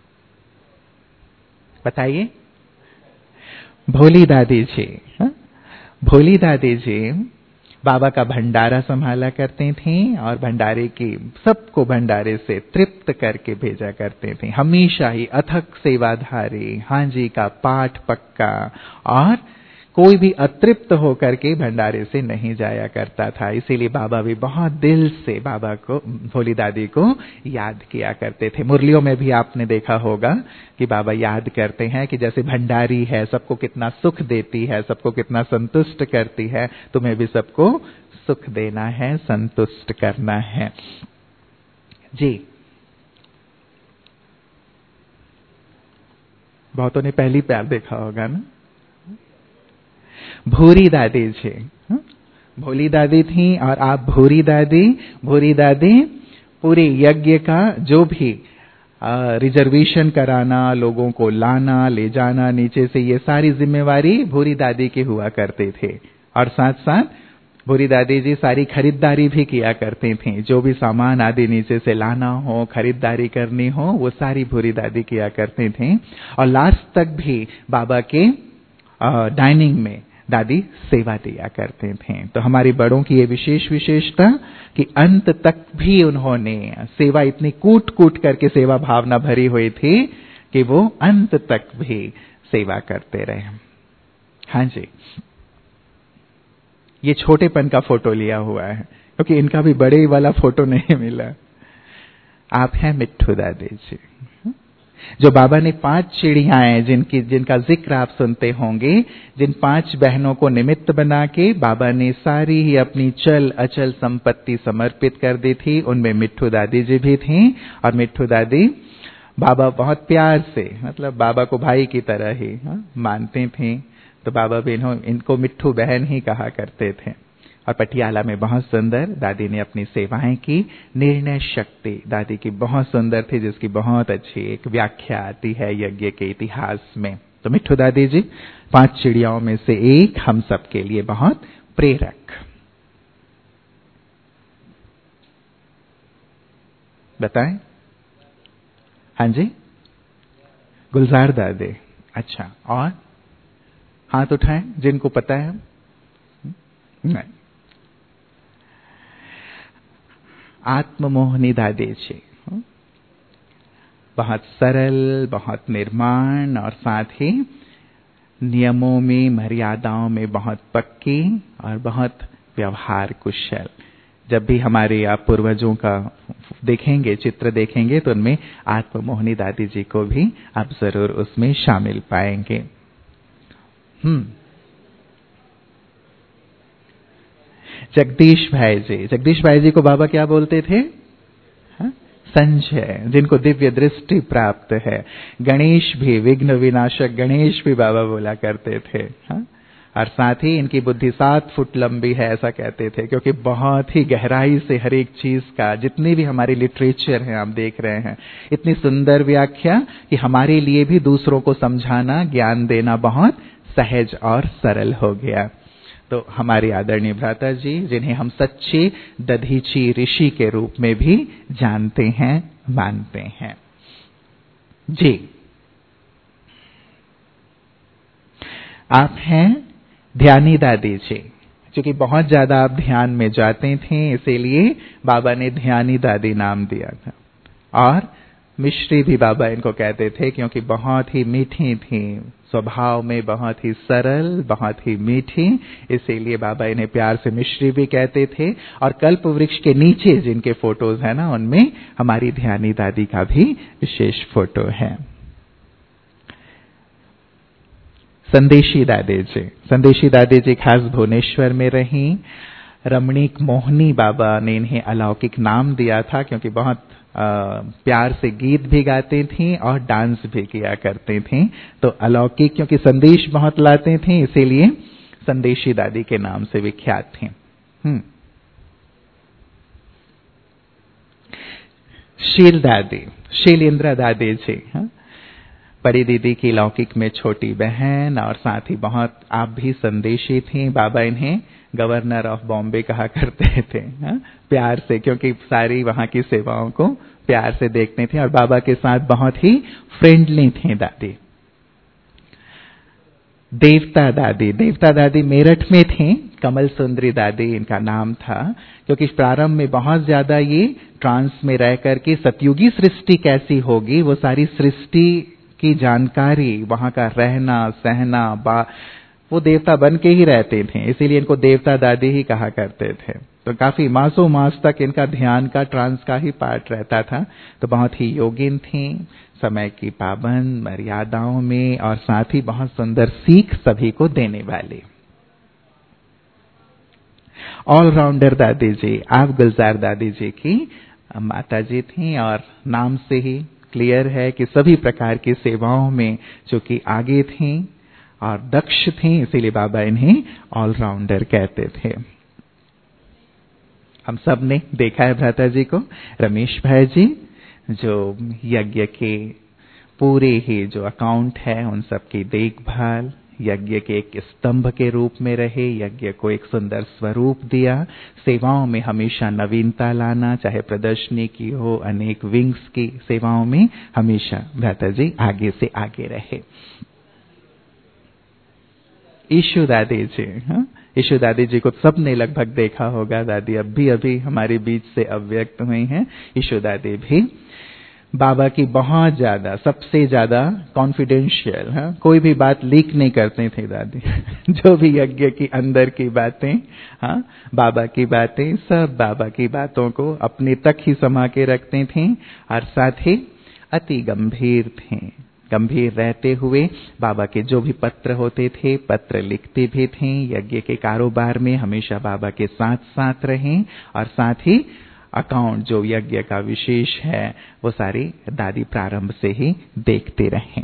बताइए। भोली दादी जी, हा? भोली दादी जी बाबा का भंडारा संभाला करते थे, और भंडारे की सबको भंडारे से तृप्त करके भेजा करते थे। हमेशा ही अथक सेवाधारी, हाँ जी का पाठ पक्का, और कोई भी अतृप्त होकर के भंडारे से नहीं जाया करता था। इसीलिए बाबा भी बहुत दिल से बाबा को, भोली दादी को याद किया करते थे। मुरलियों में भी आपने देखा होगा कि बाबा याद करते हैं कि जैसे भंडारी है, सबको कितना सुख देती है, सबको कितना संतुष्ट करती है, तुम्हें भी सबको सुख देना है, संतुष्ट करना है। जी, बहुतों ने पहली प्यार देखा होगा ना। भूरी दादी जी, भोली दादी थी, और आप भूरी दादी। भूरी दादी पूरे यज्ञ का जो भी रिजर्वेशन कराना, लोगों को लाना ले जाना नीचे से, ये सारी जिम्मेवारी भूरी दादी के हुआ करते थे। और साथ साथ भूरी दादी जी सारी खरीदारी भी किया करते थे। जो भी सामान आदि नीचे से लाना हो, खरीदारी करनी हो, वो सारी भूरी दादी किया करते थे। और लास्ट तक भी बाबा के डाइनिंग में दादी सेवा दिया करते थे। तो हमारे बड़ों की ये विशेष विशेषता कि अंत तक भी उन्होंने सेवा, इतनी कूट कूट करके सेवा भावना भरी हुई थी कि वो अंत तक भी सेवा करते रहे। हाँ जी, ये छोटेपन का फोटो लिया हुआ है, क्योंकि इनका भी बड़े वाला फोटो नहीं मिला। आप हैं मिट्ठू दादी जी, जो बाबा ने पांच चिड़ियाएं, जिनकी जिनका जिक्र आप सुनते होंगे, जिन पांच बहनों को निमित्त बना के बाबा ने सारी ही अपनी चल अचल संपत्ति समर्पित कर दी थी। उनमें मिट्ठू दादी जी भी थी। और मिट्ठू दादी बाबा बहुत प्यार से, मतलब बाबा को भाई की तरह ही हा? मानते थे। तो बाबा भी इनको मिट्ठू बहन ही कहा करते थे। और पटियाला में बहुत सुंदर दादी ने अपनी सेवाएं की। निर्णय शक्ति दादी की बहुत सुंदर थी, जिसकी बहुत अच्छी एक व्याख्या आती है यज्ञ के इतिहास में। तो मिट्ठू दादी जी पांच चिड़ियाओं में से एक, हम सब के लिए बहुत प्रेरक। बताएं। हाँ जी, गुलजार दादी। अच्छा, और हाथ उठाएं जिनको पता है। नहीं, आत्ममोहिनी दादी जी बहुत सरल, बहुत निर्माण, और साथ ही नियमों में, मर्यादाओं में बहुत पक्की और बहुत व्यवहार कुशल। जब भी हमारे आप पूर्वजों का देखेंगे, चित्र देखेंगे, तो उनमें आत्ममोहिनी दादी जी को भी आप जरूर उसमें शामिल पाएंगे। हम्म जगदीश भाई जी, जगदीश भाई जी को बाबा क्या बोलते थे? हा? संजय, जिनको दिव्य दृष्टि प्राप्त है। गणेश भी, विघ्न विनाशक गणेश भी बाबा बोला करते थे। हा? और साथ ही इनकी बुद्धि सात फुट लंबी है, ऐसा कहते थे, क्योंकि बहुत ही गहराई से हर एक चीज का, जितनी भी हमारी लिटरेचर है आप देख रहे हैं, इतनी सुंदर व्याख्या कि हमारे लिए भी दूसरों को समझाना, ज्ञान देना बहुत सहज और सरल हो गया। तो हमारे आदरणीय भ्राता जी, जिन्हें हम सच्चे दधीची ऋषि के रूप में भी जानते हैं, मानते हैं जी। आप हैं ध्यानी दादी जी। क्योंकि बहुत ज्यादा आप ध्यान में जाते थे, इसीलिए बाबा ने ध्यानी दादी नाम दिया था। और मिश्री भी बाबा इनको कहते थे, क्योंकि बहुत ही मीठी थी, स्वभाव में बहुत ही सरल, बहुत ही मीठी, इसीलिए बाबा इन्हें प्यार से मिश्री भी कहते थे। और कल्प वृक्ष के नीचे जिनके फोटोज है ना, उनमें हमारी ध्यानी दादी का भी विशेष फोटो है। संदेशी दादी जी, संदेशी दादी जी खास भुवनेश्वर में रही। रमणीक मोहनी बाबा ने इन्हें अलौकिक नाम दिया था, क्योंकि बहुत आ, प्यार से गीत भी गाते थे और डांस भी किया करते थे। तो अलौकिक, क्योंकि संदेश बहुत लाते थे, इसीलिए संदेशी दादी के नाम से विख्यात थे। हम्म शील दादी, शीलेंद्र दादी जी, हाँ, बड़ी दीदी की लौकिक में छोटी बहन, और साथ ही बहुत आप भी संदेशी थी। बाबा इन्हें गवर्नर ऑफ बॉम्बे कहा करते थे, हा? प्यार से, क्योंकि सारी वहां की सेवाओं को प्यार से देखते थे और बाबा के साथ बहुत ही फ्रेंडली थे दादी। देवता दादी, देवता दादी मेरठ में थी, कमल सुंदरी दादी इनका नाम था, क्योंकि प्रारंभ में बहुत ज्यादा ये ट्रांस में रह करके सतयुगी सृष्टि कैसी होगी, वो सारी सृष्टि की जानकारी, वहां का रहना सहना, बा वो देवता बन के ही रहते थे, इसीलिए इनको देवता दादी ही कहा करते थे। तो काफी मासों मास तक इनका ध्यान का, ट्रांस का ही पार्ट रहता था। तो बहुत ही योगिन थी, समय की पाबंद, मर्यादाओं में, और साथ ही बहुत सुंदर सीख सभी को देने वाली। ऑलराउंडर दादी जी, आप गुलजार दादी जी की माता जी थी, और नाम से ही क्लियर है कि सभी प्रकार की सेवाओं में चूंकि आगे थी और दक्ष थी, इसीलिए बाबा इन्हें ऑलराउंडर कहते थे। हम सब ने देखा है भ्राता जी को, रमेश भाई जी, जो यज्ञ के पूरे ही जो अकाउंट है उन सब की देखभाल, यज्ञ के एक स्तंभ के रूप में रहे, यज्ञ को एक सुंदर स्वरूप दिया, सेवाओं में हमेशा नवीनता लाना, चाहे प्रदर्शनी की हो, अनेक विंग्स की सेवाओं में हमेशा भ्राता जी आगे से आगे रहे। ईशु दादी जी, हाँ, ईशु दादी जी को सबने लगभग देखा होगा। दादी अब भी अभी हमारे बीच से अव्यक्त हुई हैं। ईशु दादी भी बाबा की बहुत ज्यादा, सबसे ज्यादा कॉन्फिडेंशियल, हाँ, कोई भी बात लीक नहीं करते थे दादी जो भी यज्ञ की अंदर की बातें, हाँ, बाबा की बातें, सब बाबा की बातों को अपने तक ही समा के रखते थे, और साथ ही अति गंभीर थे। गंभीर रहते हुए बाबा के जो भी पत्र होते थे, पत्र लिखते भी थे, यज्ञ के कारोबार में हमेशा बाबा के साथ साथ रहे, और साथ ही अकाउंट जो यज्ञ का विशेष है वो सारी दादी प्रारंभ से ही देखते रहे।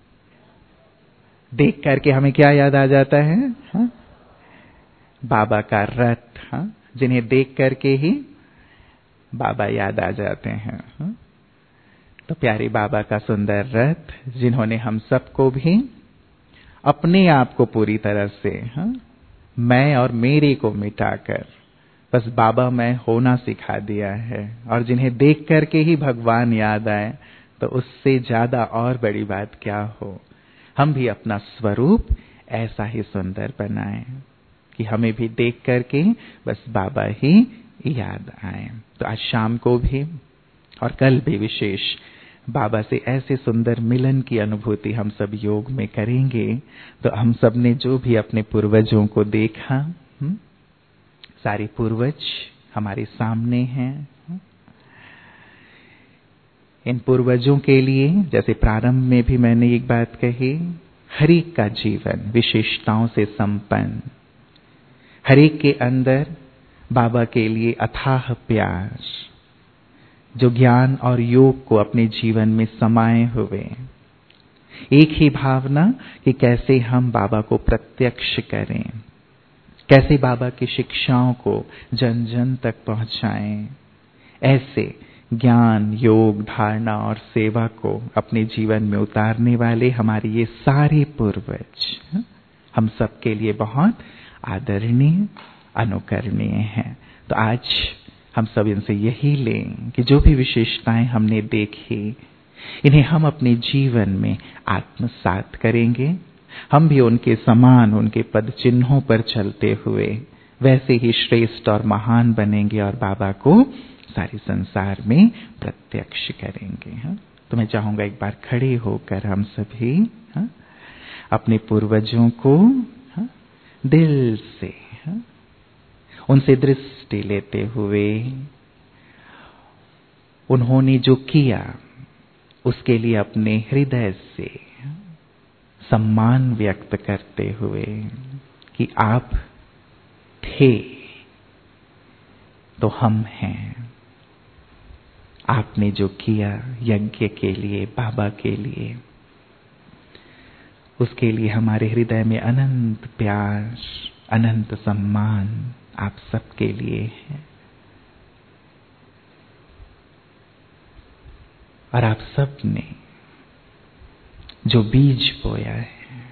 देख करके हमें क्या याद आ जाता है? हा? बाबा का रथ, हा? जिन्हें देख करके ही बाबा याद आ जाते हैं। हा? तो प्यारे बाबा का सुंदर रथ, जिन्होंने हम सबको भी अपने आप को पूरी तरह से, हा? मैं और मेरे को मिटाकर बस बाबा मैं होना सिखा दिया है, और जिन्हें देख करके ही भगवान याद आए, तो उससे ज्यादा और बड़ी बात क्या हो। हम भी अपना स्वरूप ऐसा ही सुंदर बनाएं कि हमें भी देख करके बस बाबा ही याद आए। तो आज शाम को भी और कल भी विशेष बाबा से ऐसे सुंदर मिलन की अनुभूति हम सब योग में करेंगे। तो हम सब ने जो भी अपने पूर्वजों को देखा, हुँ? सारे पूर्वज हमारे सामने हैं। इन पूर्वजों के लिए, जैसे प्रारंभ में भी मैंने एक बात कही, हर एक का जीवन विशेषताओं से संपन्न, हर एक के अंदर बाबा के लिए अथाह प्यार, जो ज्ञान और योग को अपने जीवन में समाये हुए, एक ही भावना कि कैसे हम बाबा को प्रत्यक्ष करें, कैसे बाबा की शिक्षाओं को जन जन तक पहुंचाएं। ऐसे ज्ञान, योग, धारणा और सेवा को अपने जीवन में उतारने वाले हमारे ये सारे पूर्वज हम सबके लिए बहुत आदरणीय, अनुकरणीय हैं। तो आज हम सब इनसे यही लें कि जो भी विशेषताएं हमने देखी, इन्हें हम अपने जीवन में आत्मसात करेंगे। हम भी उनके समान, उनके पद चिन्हों पर चलते हुए वैसे ही श्रेष्ठ और महान बनेंगे और बाबा को सारे संसार में प्रत्यक्ष करेंगे। हाँ? तो मैं चाहूंगा एक बार खड़े होकर हम सभी हाँ? अपने पूर्वजों को हाँ? दिल से हाँ? उनसे दृष्टि लेते हुए उन्होंने जो किया उसके लिए अपने हृदय से सम्मान व्यक्त करते हुए कि आप थे तो हम हैं। आपने जो किया यज्ञ के लिए, बाबा के लिए, उसके लिए हमारे हृदय में अनंत प्यार, अनंत सम्मान आप सबके लिए है। और आप सब ने जो बीज बोया है,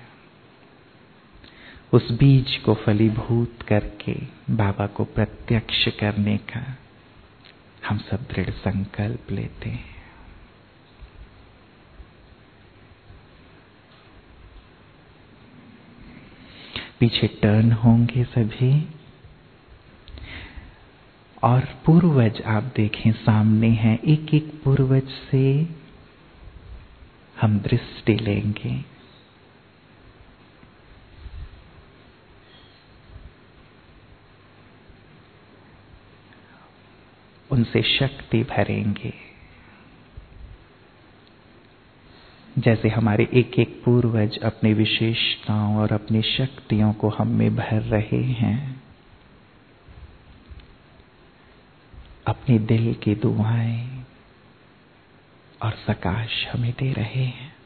उस बीज को फलीभूत करके बाबा को प्रत्यक्ष करने का हम सब दृढ़ संकल्प लेते हैं। पीछे टर्न होंगे सभी और पूर्वज आप देखें सामने हैं। एक एक पूर्वज से हम दृष्टि लेंगे। उनसे शक्ति भरेंगे, जैसे हमारे एक एक पूर्वज अपने विशेषताओं और अपनी शक्तियों को हम में भर रहे हैं। अपने दिल की दुआएं और सकाश हमें दे रहे हैं।